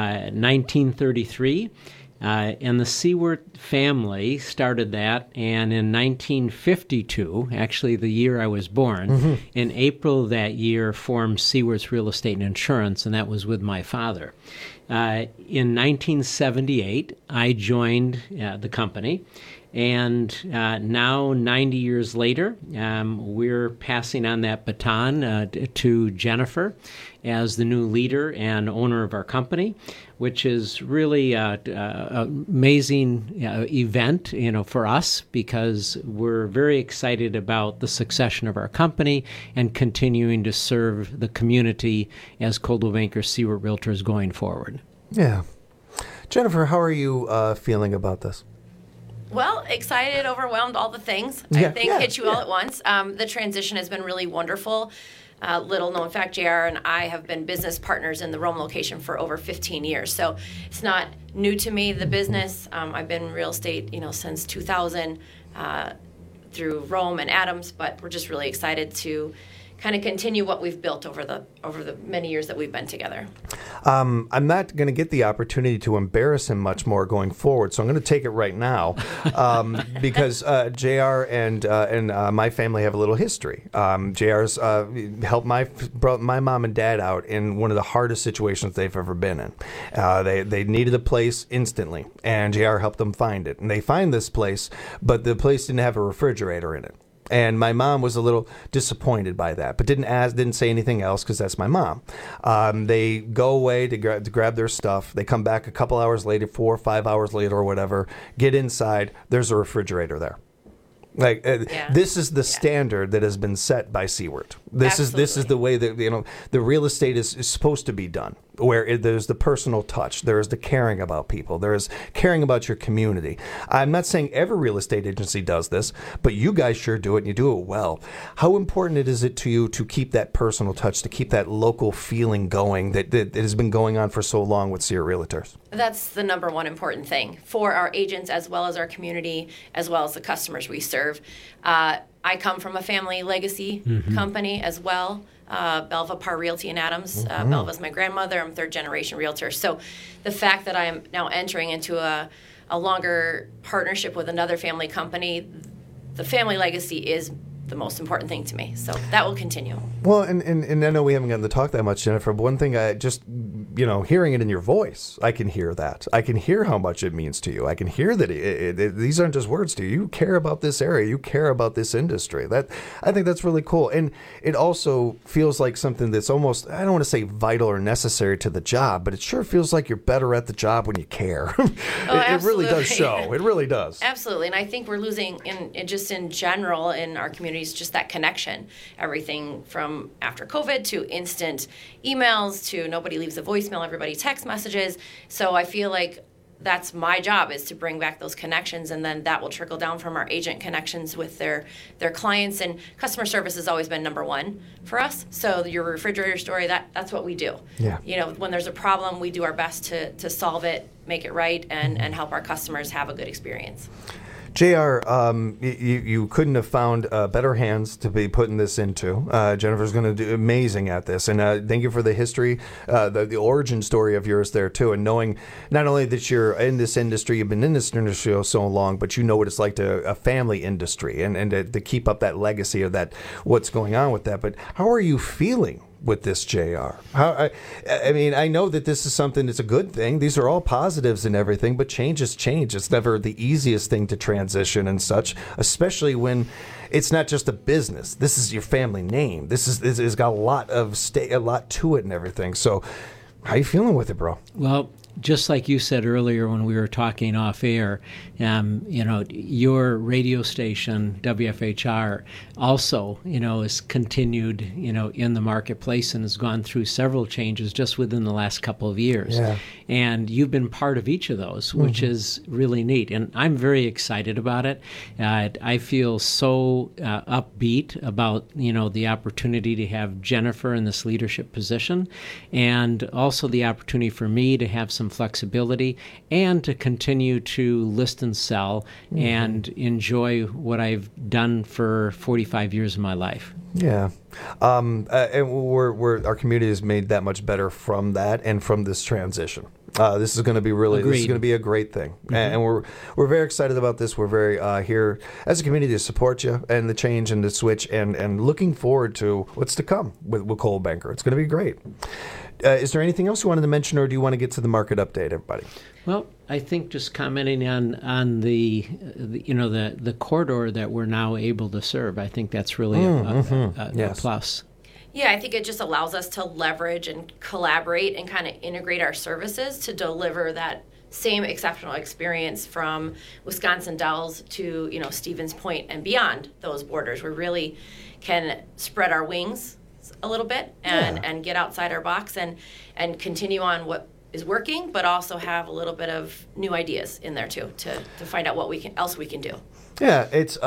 1933, and the Seward family started that, and in 1952, actually the year I was born, in April of that year formed Seward's Real Estate and Insurance, and that was with my father. In 1978, I joined the company, and now, 90 years later, we're passing on that baton to Jennifer as the new leader and owner of our company, which is really an amazing event, for us, because we're very excited about the succession of our company and continuing to serve the community as Coldwell Banker Seward Realtors going forward. Yeah. Jennifer, how are you feeling about this? Well, excited, overwhelmed, all the things, Yeah, I think, hit you all at once. The transition has been really wonderful. Little known fact, JR and I have been business partners in the Rome location for over 15 years. So it's not new to me, the business. I've been in real estate, since 2000 through Rome and Adams, but we're just really excited to kind of continue what we've built over the many years that we've been together. I'm not going to get the opportunity to embarrass him much more going forward, so I'm going to take it right now because JR and my family have a little history. JR's helped my mom and dad out in one of the hardest situations they've ever been in. They needed a place instantly, and JR helped them find it. And they find this place, but the place didn't have a refrigerator in it. And my mom was a little disappointed by that, but didn't say anything else because that's my mom. They go away to grab their stuff. They come back a couple hours later, 4 or 5 hours later or whatever, get inside, there's a refrigerator there. This is the standard that has been set by Seward. This is the way that the real estate is supposed to be done, where there's the personal touch, there's the caring about people, there's caring about your community. I'm not saying every real estate agency does this, but you guys sure do it, and you do it well. How important is it to you to keep that personal touch, to keep that local feeling going that has been going on for so long with Seward Realtors? That's the number one important thing for our agents as well as our community, as well as the customers we serve. I come from a family legacy company as well, Belva Par Realty in Adams. Belva's my grandmother. I'm third generation realtor. So the fact that I am now entering into a longer partnership with another family company, the family legacy is the most important thing to me. So that will continue. Well, and I know we haven't gotten to talk that much, Jennifer, but one thing I just, hearing it in your voice, I can hear that. I can hear how much it means to you. I can hear that these aren't just words to you. You care about this area. You care about this industry. I think that's really cool. And it also feels like something that's almost, I don't want to say vital or necessary to the job, but it sure feels like you're better at the job when you care. It really does show. It really does. Absolutely. And I think we're losing, in general, in our communities, just that connection. Everything from after COVID to instant emails to nobody leaves a voicemail, everybody text messages. So I feel like that's my job, is to bring back those connections, and then that will trickle down from our agent connections with their clients. And customer service has always been number one for us. So your refrigerator story, that's what we do. Yeah. When there's a problem, we do our best to solve it, make it right, and help our customers have a good experience. JR, you couldn't have found better hands to be putting this into. Jennifer's going to do amazing at this. And thank you for the history, the origin story of yours there, too. And knowing not only that you're in this industry, you've been in this industry so long, but you know what it's like to a family industry and to keep up that legacy of that, what's going on with that. But how are you feeling with this, JR? I mean, I know that this is something that's a good thing. These are all positives and everything, but change is change. It's never the easiest thing to transition and such, especially when it's not just a business. This is your family name. This has got a lot to it and everything. So how you feeling with it, bro? Well, just like you said earlier when we were talking off air, your radio station, WFHR, also, is continued, in the marketplace and has gone through several changes just within the last couple of years. Yeah. And you've been part of each of those, which is really neat. And I'm very excited about it. I feel so upbeat about, the opportunity to have Jennifer in this leadership position, and also the opportunity for me to have some flexibility and to continue to list and sell and enjoy what I've done for 45 years of my life. Yeah. And our community has made that much better from that and from this transition. This is going to be this is going to be a great thing. And we're very excited about this. We're very here as a community to support you and the change and the switch and looking forward to what's to come with Coldwell Banker. It's going to be great. Is there anything else you wanted to mention, or do you want to get to the market update, everybody? Well, I think just commenting on the corridor that we're now able to serve, I think that's really a plus. Yeah, I think it just allows us to leverage and collaborate and kind of integrate our services to deliver that same exceptional experience from Wisconsin Dells to, Stevens Point and beyond those borders. We really can spread our wings a little bit and get outside our box and continue on what is working, but also have a little bit of new ideas in there too to find out what else we can do. Yeah, it's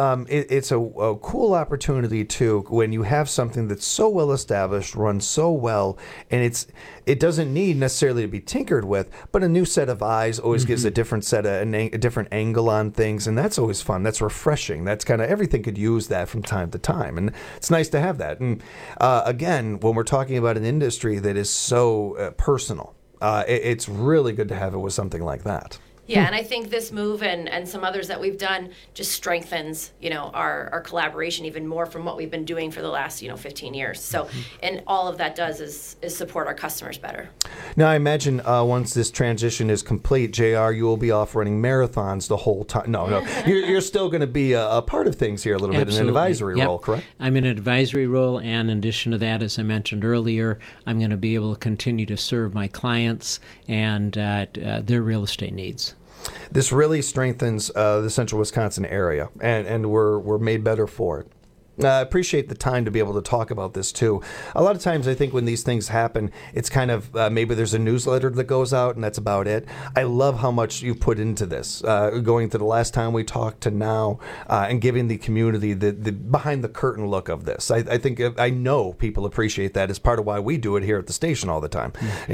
a cool opportunity too when you have something that's so well established, runs so well, and it doesn't need necessarily to be tinkered with, but a new set of eyes always gives a different set of a different angle on things, and that's always fun. That's refreshing. That's kind of everything could use that from time to time, and it's nice to have that. And again, when we're talking about an industry that is so personal, it's really good to have it with something like that. Yeah, and I think this move and some others that we've done just strengthens, our collaboration even more from what we've been doing for the last, 15 years. So, and all of that does is support our customers better. Now, I imagine once this transition is complete, JR, you will be off running marathons the whole time. No, you're still going to be a part of things here a little bit in an advisory role, correct? I'm in an advisory role, and in addition to that, as I mentioned earlier, I'm going to be able to continue to serve my clients and their real estate needs. This really strengthens the central Wisconsin area, and we're made better for it. I appreciate the time to be able to talk about this, too. A lot of times I think when these things happen, it's kind of maybe there's a newsletter that goes out, and that's about it. I love how much you put into this, going to the last time we talked to now, and giving the community the behind-the-curtain look of this. I know people appreciate that as part of why we do it here at the station all the time.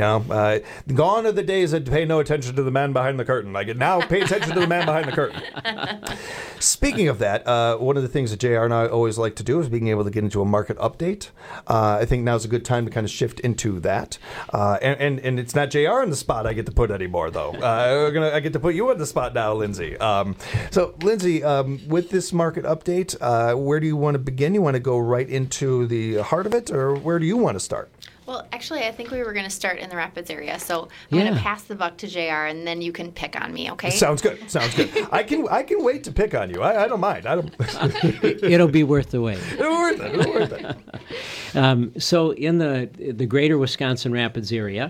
Gone are the days that pay no attention to the man behind the curtain. Now pay attention to the man behind the curtain. Speaking of that, one of the things that JR and I always like to do is being able to get into a market update. I think now's a good time to kind of shift into that. And it's not JR in the spot I get to put anymore, though. I get to put you in the spot now, Lindsay. So, Lindsay, with this market update, where do you want to begin? You want to go right into the heart of it, or where do you want to start? Well, actually, I think we were going to start in the Rapids area, so I'm going to pass the buck to JR, and then you can pick on me, okay? Sounds good. I can wait to pick on you. I don't mind. It'll be worth the wait. It'll worth it. So in the greater Wisconsin Rapids area,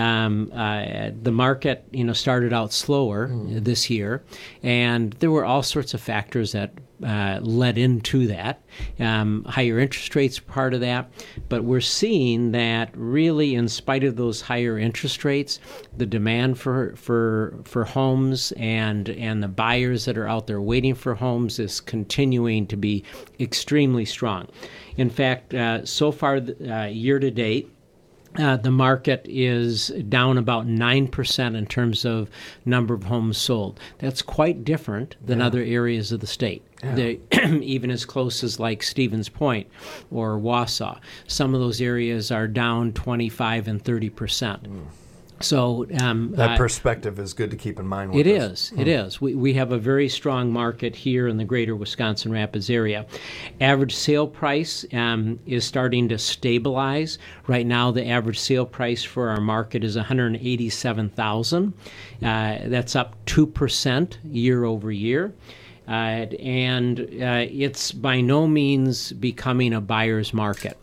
the market started out slower this year, and there were all sorts of factors that led into that. Higher interest rates are part of that, but we're seeing that really, in spite of those higher interest rates, the demand for homes and the buyers that are out there waiting for homes is continuing to be extremely strong. In fact, so far year to date, the market is down about 9% in terms of number of homes sold. That's quite different than other areas of the state. Even as close as like Stevens Point or Wausau. Some of those areas are down 25 and 30%. So that perspective is good to keep in mind. It is. We have a very strong market here in the greater Wisconsin Rapids area. Average sale price is starting to stabilize. Right now, the average sale price for our market is $187,000. That's up 2% year over year. And it's by no means becoming a buyer's market.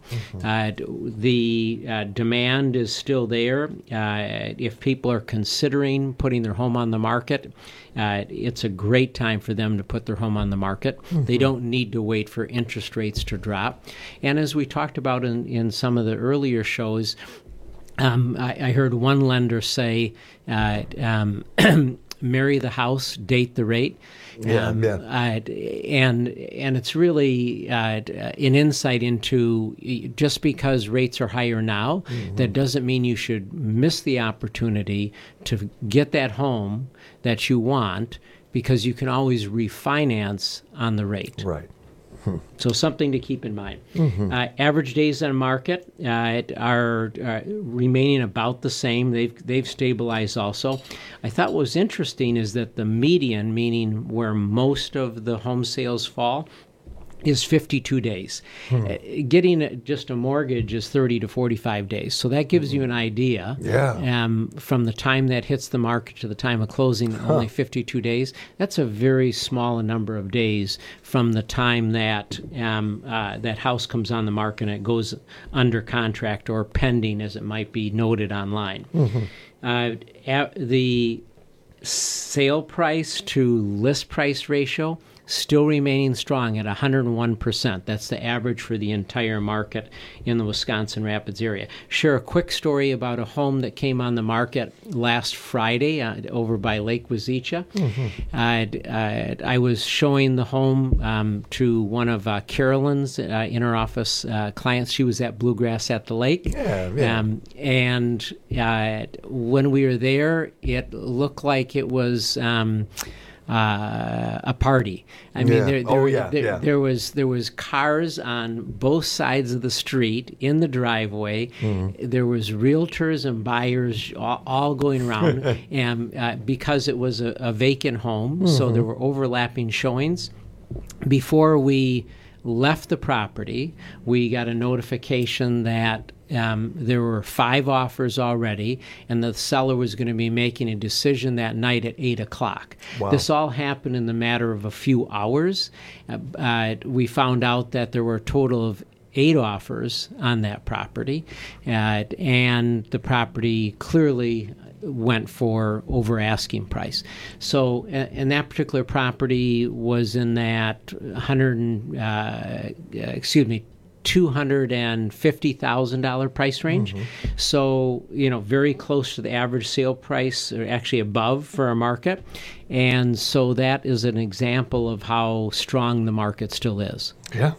The demand is still there. If people are considering putting their home on the market, it's a great time for them to put their home on the market. They don't need to wait for interest rates to drop. And as we talked about in some of the earlier shows, I heard one lender say, marry the house, date the rate. And it's really an insight into just because rates are higher now, that doesn't mean you should miss the opportunity to get that home that you want, because you can always refinance on the rate. Right. So something to keep in mind. Average days on market are remaining about the same. They've stabilized also. I thought what was interesting is that the median, meaning where most of the home sales fall, is 52 days. Getting just a mortgage is 30 to 45 days. So that gives you an idea. From the time that hits the market to the time of closing, only 52 days. That's a very small number of days from the time that that house comes on the market and it goes under contract or pending, as it might be noted online. The sale price to list price ratio still remaining strong at 101%. That's the average for the entire market in the Wisconsin Rapids area. Share a quick story about a home that came on the market last Friday over by Lake Wazeecha. I was showing the home to one of Carolyn's inter-office clients. She was at Bluegrass at the Lake. And when we were there, it looked like it was a party. I mean, there was cars on both sides of the street in the driveway. There was realtors and buyers all going around, and because it was a vacant home, so there were overlapping showings. Before we left the property, we got a notification that there were 5 offers already, and the seller was going to be making a decision that night at 8 o'clock. This all happened in the matter of a few hours. We found out that there were a total of 8 offers on that property, and the property clearly went for over asking price. So, and that particular property was in that $250,000 price range. So, very close to the average sale price, or actually above for our market. And so that is an example of how strong the market still is.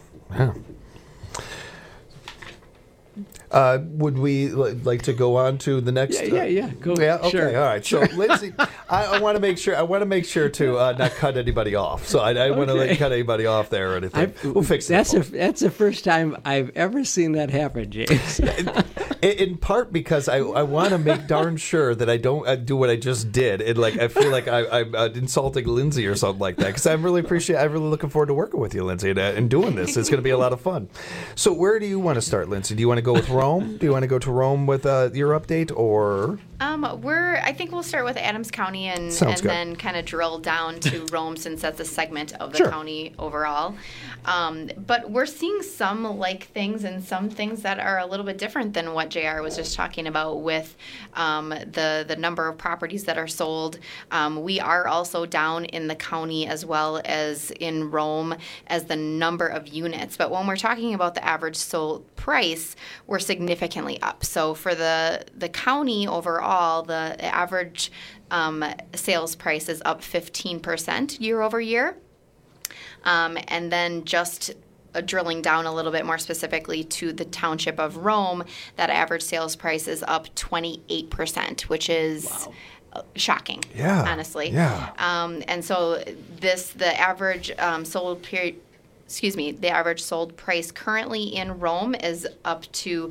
Would we like to go on to the next? Go. Okay. Sure. All right. So, Lindsay, I want to make sure. I want to make sure to not cut anybody off. So I don't want to cut anybody off there or anything. We'll fix that. That's the first time I've ever seen that happen, James. In part because I want to make darn sure that I don't do what I just did. And I feel like I'm insulting Lindsay or something like that. Because I'm really looking forward to working with you, Lindsay, and doing this. It's going to be a lot of fun. So where do you want to start, Lindsay? Do you want to go with Rome? Do you want to go to Rome with your update, or? I think we'll start with Adams County and then kind of drill down to Rome, since that's a segment of the county overall. But we're seeing some like things and some things that are a little bit different than what JR was just talking about with the number of properties that are sold. We are also down in the county as well as in Rome as the number of units. But when we're talking about the average sold price, we're significantly up. So for the county overall, the average sales price is up 15% year over year. And then just drilling down a little bit more specifically to the township of Rome, that average sales price is up 28%, which is shocking, honestly. And so the average the average sold price currently in Rome is up to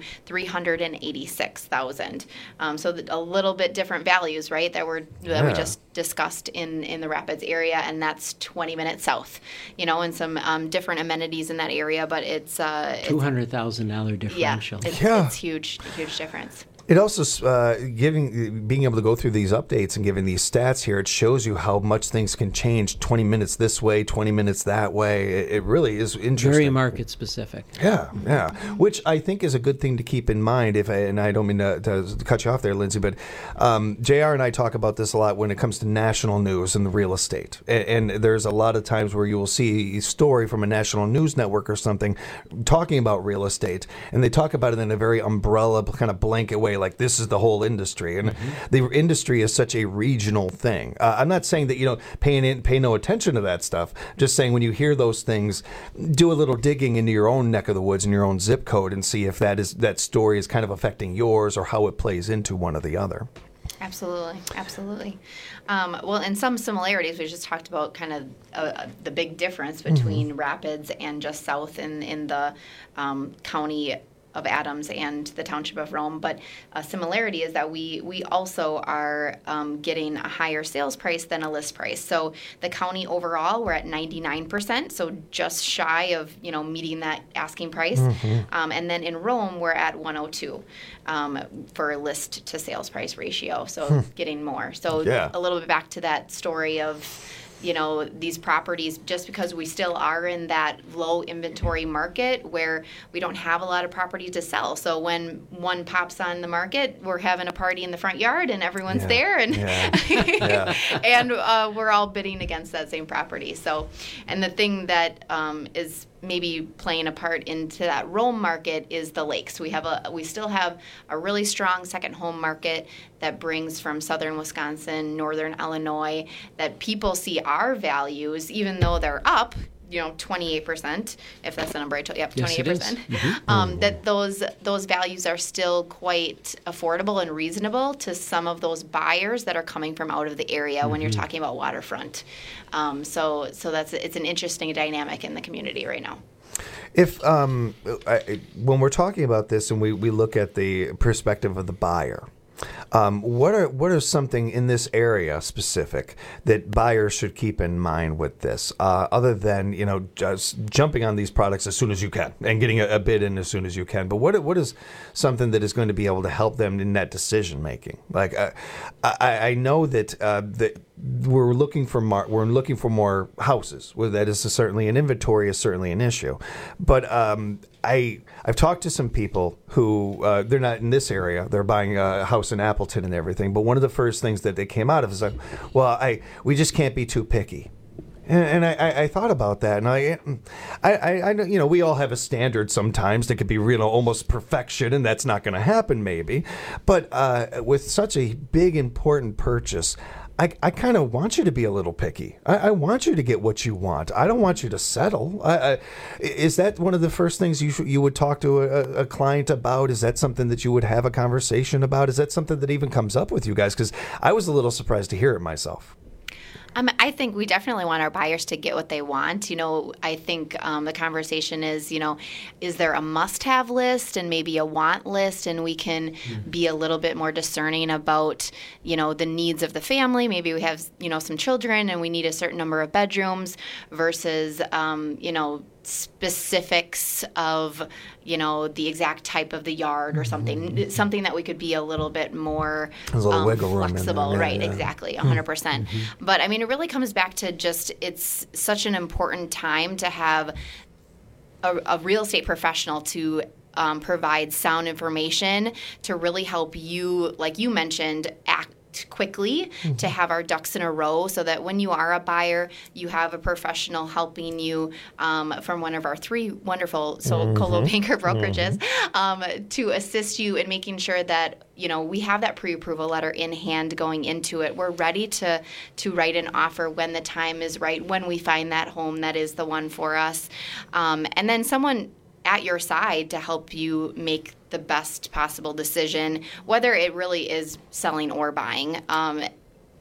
$386,000. So a little bit different values, right? That we just discussed in the Rapids area, and that's 20 minutes south. And some different amenities in that area, but it's $200,000 differential. It's huge difference. It also, being able to go through these updates and giving these stats here, it shows you how much things can change 20 minutes this way, 20 minutes that way. It really is interesting. Very market specific. Yeah. Which I think is a good thing to keep in mind. And I don't mean to cut you off there, Lindsay, but JR and I talk about this a lot when it comes to national news and the real estate. And there's a lot of times where you will see a story from a national news network or something talking about real estate, and they talk about it in a very umbrella kind of blanket way, like this is the whole industry, and the industry is such a regional thing. I'm not saying that pay no attention to that stuff. Just saying when you hear those things, do a little digging into your own neck of the woods and your own zip code and see if that story is kind of affecting yours or how it plays into one or the other. Absolutely. Well, and some similarities, we just talked about kind of the big difference between Rapids and just south in the county of Adams and the Township of Rome, but a similarity is that we also are getting a higher sales price than a list price. So the county overall, we're at 99%, so just shy of meeting that asking price. And then in Rome, we're at 102 for list to sales price ratio, so getting more. So a little bit back to that story of these properties, just because we still are in that low inventory market where we don't have a lot of property to sell. So when one pops on the market, we're having a party in the front yard and everyone's there, and and we're all bidding against that same property. So, and the thing that is maybe playing a part into that Rome market is the lakes. We still have a really strong second home market that brings from southern Wisconsin, northern Illinois, that people see our values, even though they're up, 28%, if that's the number I told you, 28%, that those values are still quite affordable and reasonable to some of those buyers that are coming from out of the area when you're talking about waterfront. So it's an interesting dynamic in the community right now. If when we're talking about this and we look at the perspective of the buyer, what are something in this area specific that buyers should keep in mind with this, other than just jumping on these products as soon as you can and getting a bid in as soon as you can? But what is something that is going to be able to help them in that decision making? Like I know that we're looking for more houses. Well, that is certainly an inventory is certainly an issue, but I've talked to some people who they're not in this area. They're buying a house in Appleton and everything. But one of the first things that they came out of is like, well, we just can't be too picky. And I thought about that, and I know we all have a standard sometimes that could be almost perfection, and that's not going to happen maybe. But with such a big important purchase, I kind of want you to be a little picky. I want you to get what you want. I don't want you to settle. Is that one of the first things you would talk to a client about? Is that something that you would have a conversation about? Is that something that even comes up with you guys? Because I was a little surprised to hear it myself. I think we definitely want our buyers to get what they want. I think the conversation is, is there a must-have list and maybe a want list, and we can be a little bit more discerning about, the needs of the family. Maybe we have, some children and we need a certain number of bedrooms versus, specifics of the exact type of the yard or something that we could be a little bit more flexible, right? Exactly, 100%. But it really comes back to just it's such an important time to have a real estate professional to provide sound information to really help you, like you mentioned, act quickly, to have our ducks in a row so that when you are a buyer, you have a professional helping you from one of our 3 wonderful Coldwell Banker brokerages to assist you in making sure that we have that pre-approval letter in hand going into it. We're ready to write an offer when the time is right, when we find that home that is the one for us, and then someone at your side to help you make the best possible decision, whether it really is selling or buying.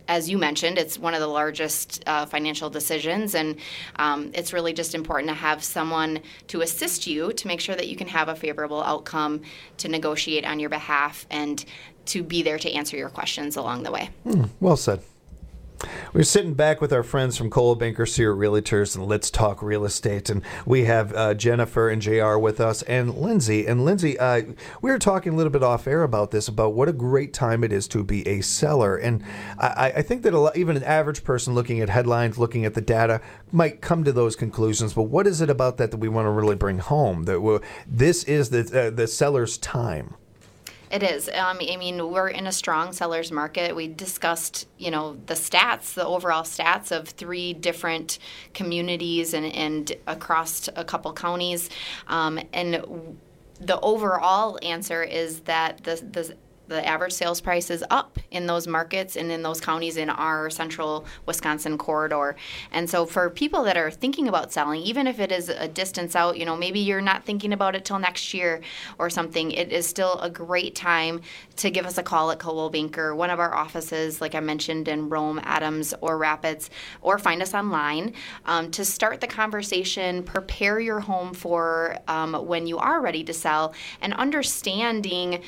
as you mentioned, it's one of the largest financial decisions, and it's really just important to have someone to assist you to make sure that you can have a favorable outcome, to negotiate on your behalf, and to be there to answer your questions along the way. Well said. We're sitting back with our friends from Coldwell Banker Sierra Realtors and Let's Talk Real Estate, and we have Jennifer and JR with us, and Lindsay. And Lindsay, we were talking a little bit off air about this, about what a great time it is to be a seller. And I think that even an average person looking at headlines, looking at the data, might come to those conclusions. But what is it about that we want to really bring home? That this is the seller's time. It is. I mean, we're in a strong seller's market. We discussed, the stats, the overall stats of 3 different communities and across a couple counties. And the overall answer is that the average sales price is up in those markets and in those counties in our central Wisconsin corridor. And so for people that are thinking about selling, even if it is a distance out, maybe you're not thinking about it till next year or something, it is still a great time to give us a call at Coldwell Banker, one of our offices, like I mentioned, in Rome, Adams, or Rapids, or find us online to start the conversation, prepare your home for when you are ready to sell, and understanding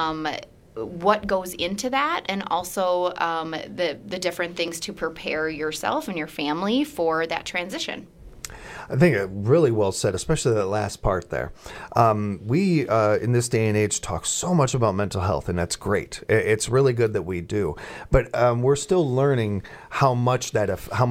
what goes into that, and also the different things to prepare yourself and your family for that transition. I think it really well said, especially that last part there. We, in this day and age, talk so much about mental health, and that's great. It's really good that we do. But we're still learning how much that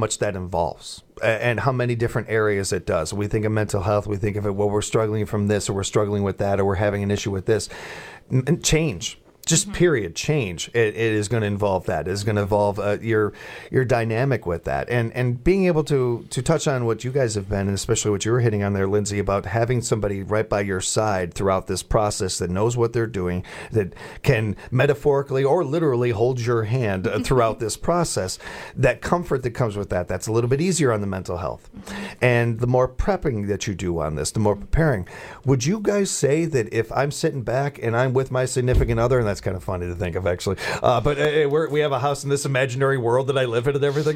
involves and how many different areas it does. We think of mental health, we think of it, well, we're struggling from this, or we're struggling with that, or we're having an issue with this. And change. Just period, change. It is going to involve that. It is going to involve your dynamic with that. And being able to touch on what you guys have been, and especially what you were hitting on there, Lindsay, about having somebody right by your side throughout this process that knows what they're doing, that can metaphorically or literally hold your hand throughout this process, that comfort that comes with that, that's a little bit easier on the mental health. And the more prepping that you do on this, the more preparing. Would you guys say that if I'm sitting back and I'm with my significant other, and that's kind of funny to think of, actually. But we have a house in this imaginary world that I live in and everything,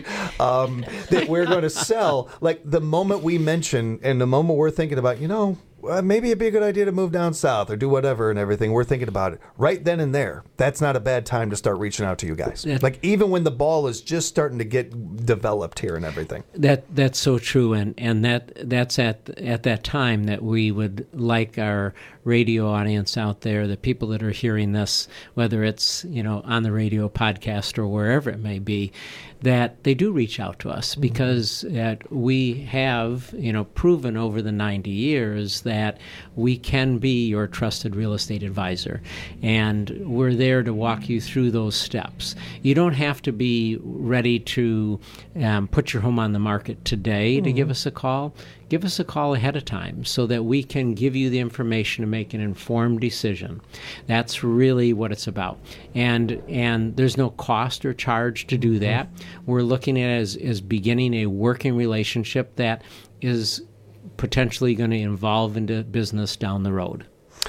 that we're going to sell. Like the moment we mention and the moment we're thinking about, maybe it'd be a good idea to move down south or do whatever and everything, we're thinking about it right then and there. That's not a bad time to start reaching out to you guys. Yeah. Like even when the ball is just starting to get developed here and everything. That's so true, and that's at that time that we would like our radio audience out there, the people that are hearing this, whether it's on the radio, podcast, or wherever it may be, that they do reach out to us, because that we have proven over the 90 years that we can be your trusted real estate advisor, and we're there to walk you through those steps. You don't have to be ready to put your home on the market today to give us a call. Give us a call ahead of time so that we can give you the information to make an informed decision. That's really what it's about. And there's no cost or charge to do that. We're looking at it as beginning a working relationship that is potentially going to evolve into business down the road.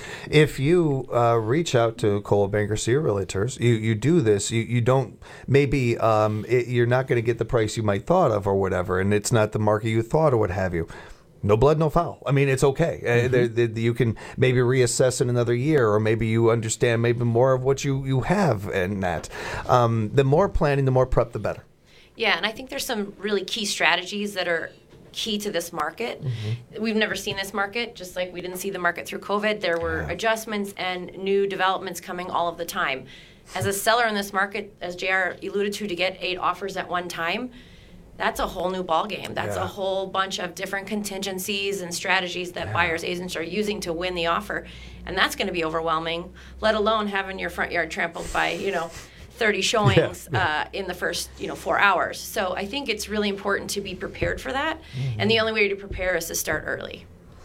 If you reach out to Coldwell Banker Sierra Realtors, you do this, you don't, maybe you're not going to get the price you might thought of or whatever, and it's not the market you thought or what have you. No blood, no foul. I mean, it's okay. You can maybe reassess in another year, or maybe you understand maybe more of what you have in that. The more planning, the more prep, the better. Yeah, and I think there's some really key strategies that are key to this market. We've never seen this market, just like we didn't see the market through COVID. There were adjustments and new developments coming all of the time. As a seller in this market, as JR alluded to get 8 offers at one time, that's a whole new ballgame. That's a whole bunch of different contingencies and strategies that buyers agents are using to win the offer. And that's going to be overwhelming, let alone having your front yard trampled by, 30 showings in the first 4 hours. So I think it's really important to be prepared for that. And the only way to prepare is to start early.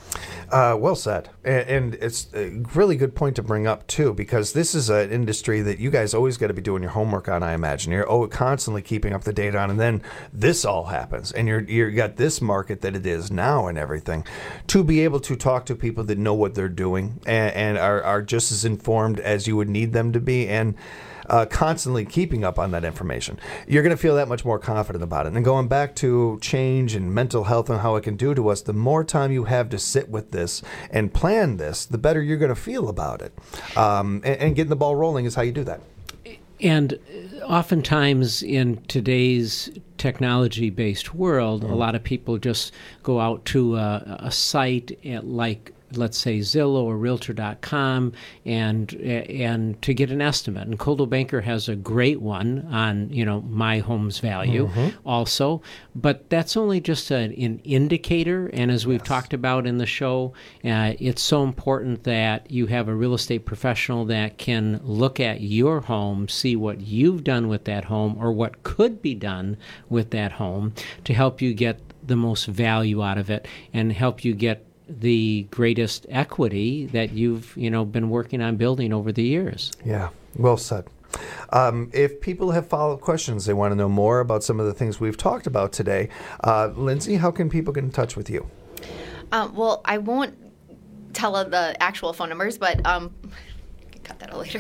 Well said. And it's a really good point to bring up, too, because this is an industry that you guys always got to be doing your homework on, I imagine. You're constantly keeping up the data on, and then this all happens, and you got this market that it is now and everything. To be able to talk to people that know what they're doing and are just as informed as you would need them to be. And constantly keeping up on that information, you're going to feel that much more confident about it. And going back to change and mental health and how it can do to us, the more time you have to sit with this and plan this, the better you're going to feel about it. And getting the ball rolling is how you do that. And oftentimes in today's technology-based world, a lot of people just go out to a site like, let's say, Zillow or Realtor.com and to get an estimate. And Coldwell Banker has a great one on, my home's value also. But that's only just an indicator. And as we've talked about in the show, it's so important that you have a real estate professional that can look at your home, see what you've done with that home or what could be done with that home to help you get the most value out of it and help you get the greatest equity that you've been working on building over the years. Yeah, well said. If people have follow-up questions, they want to know more about some of the things we've talked about today, Lindsay, how can people get in touch with you? Well, I won't tell the actual phone numbers, but cut that out later.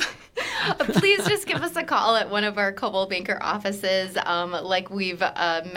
Please just give us a call at one of our Coldwell Banker offices. Like we've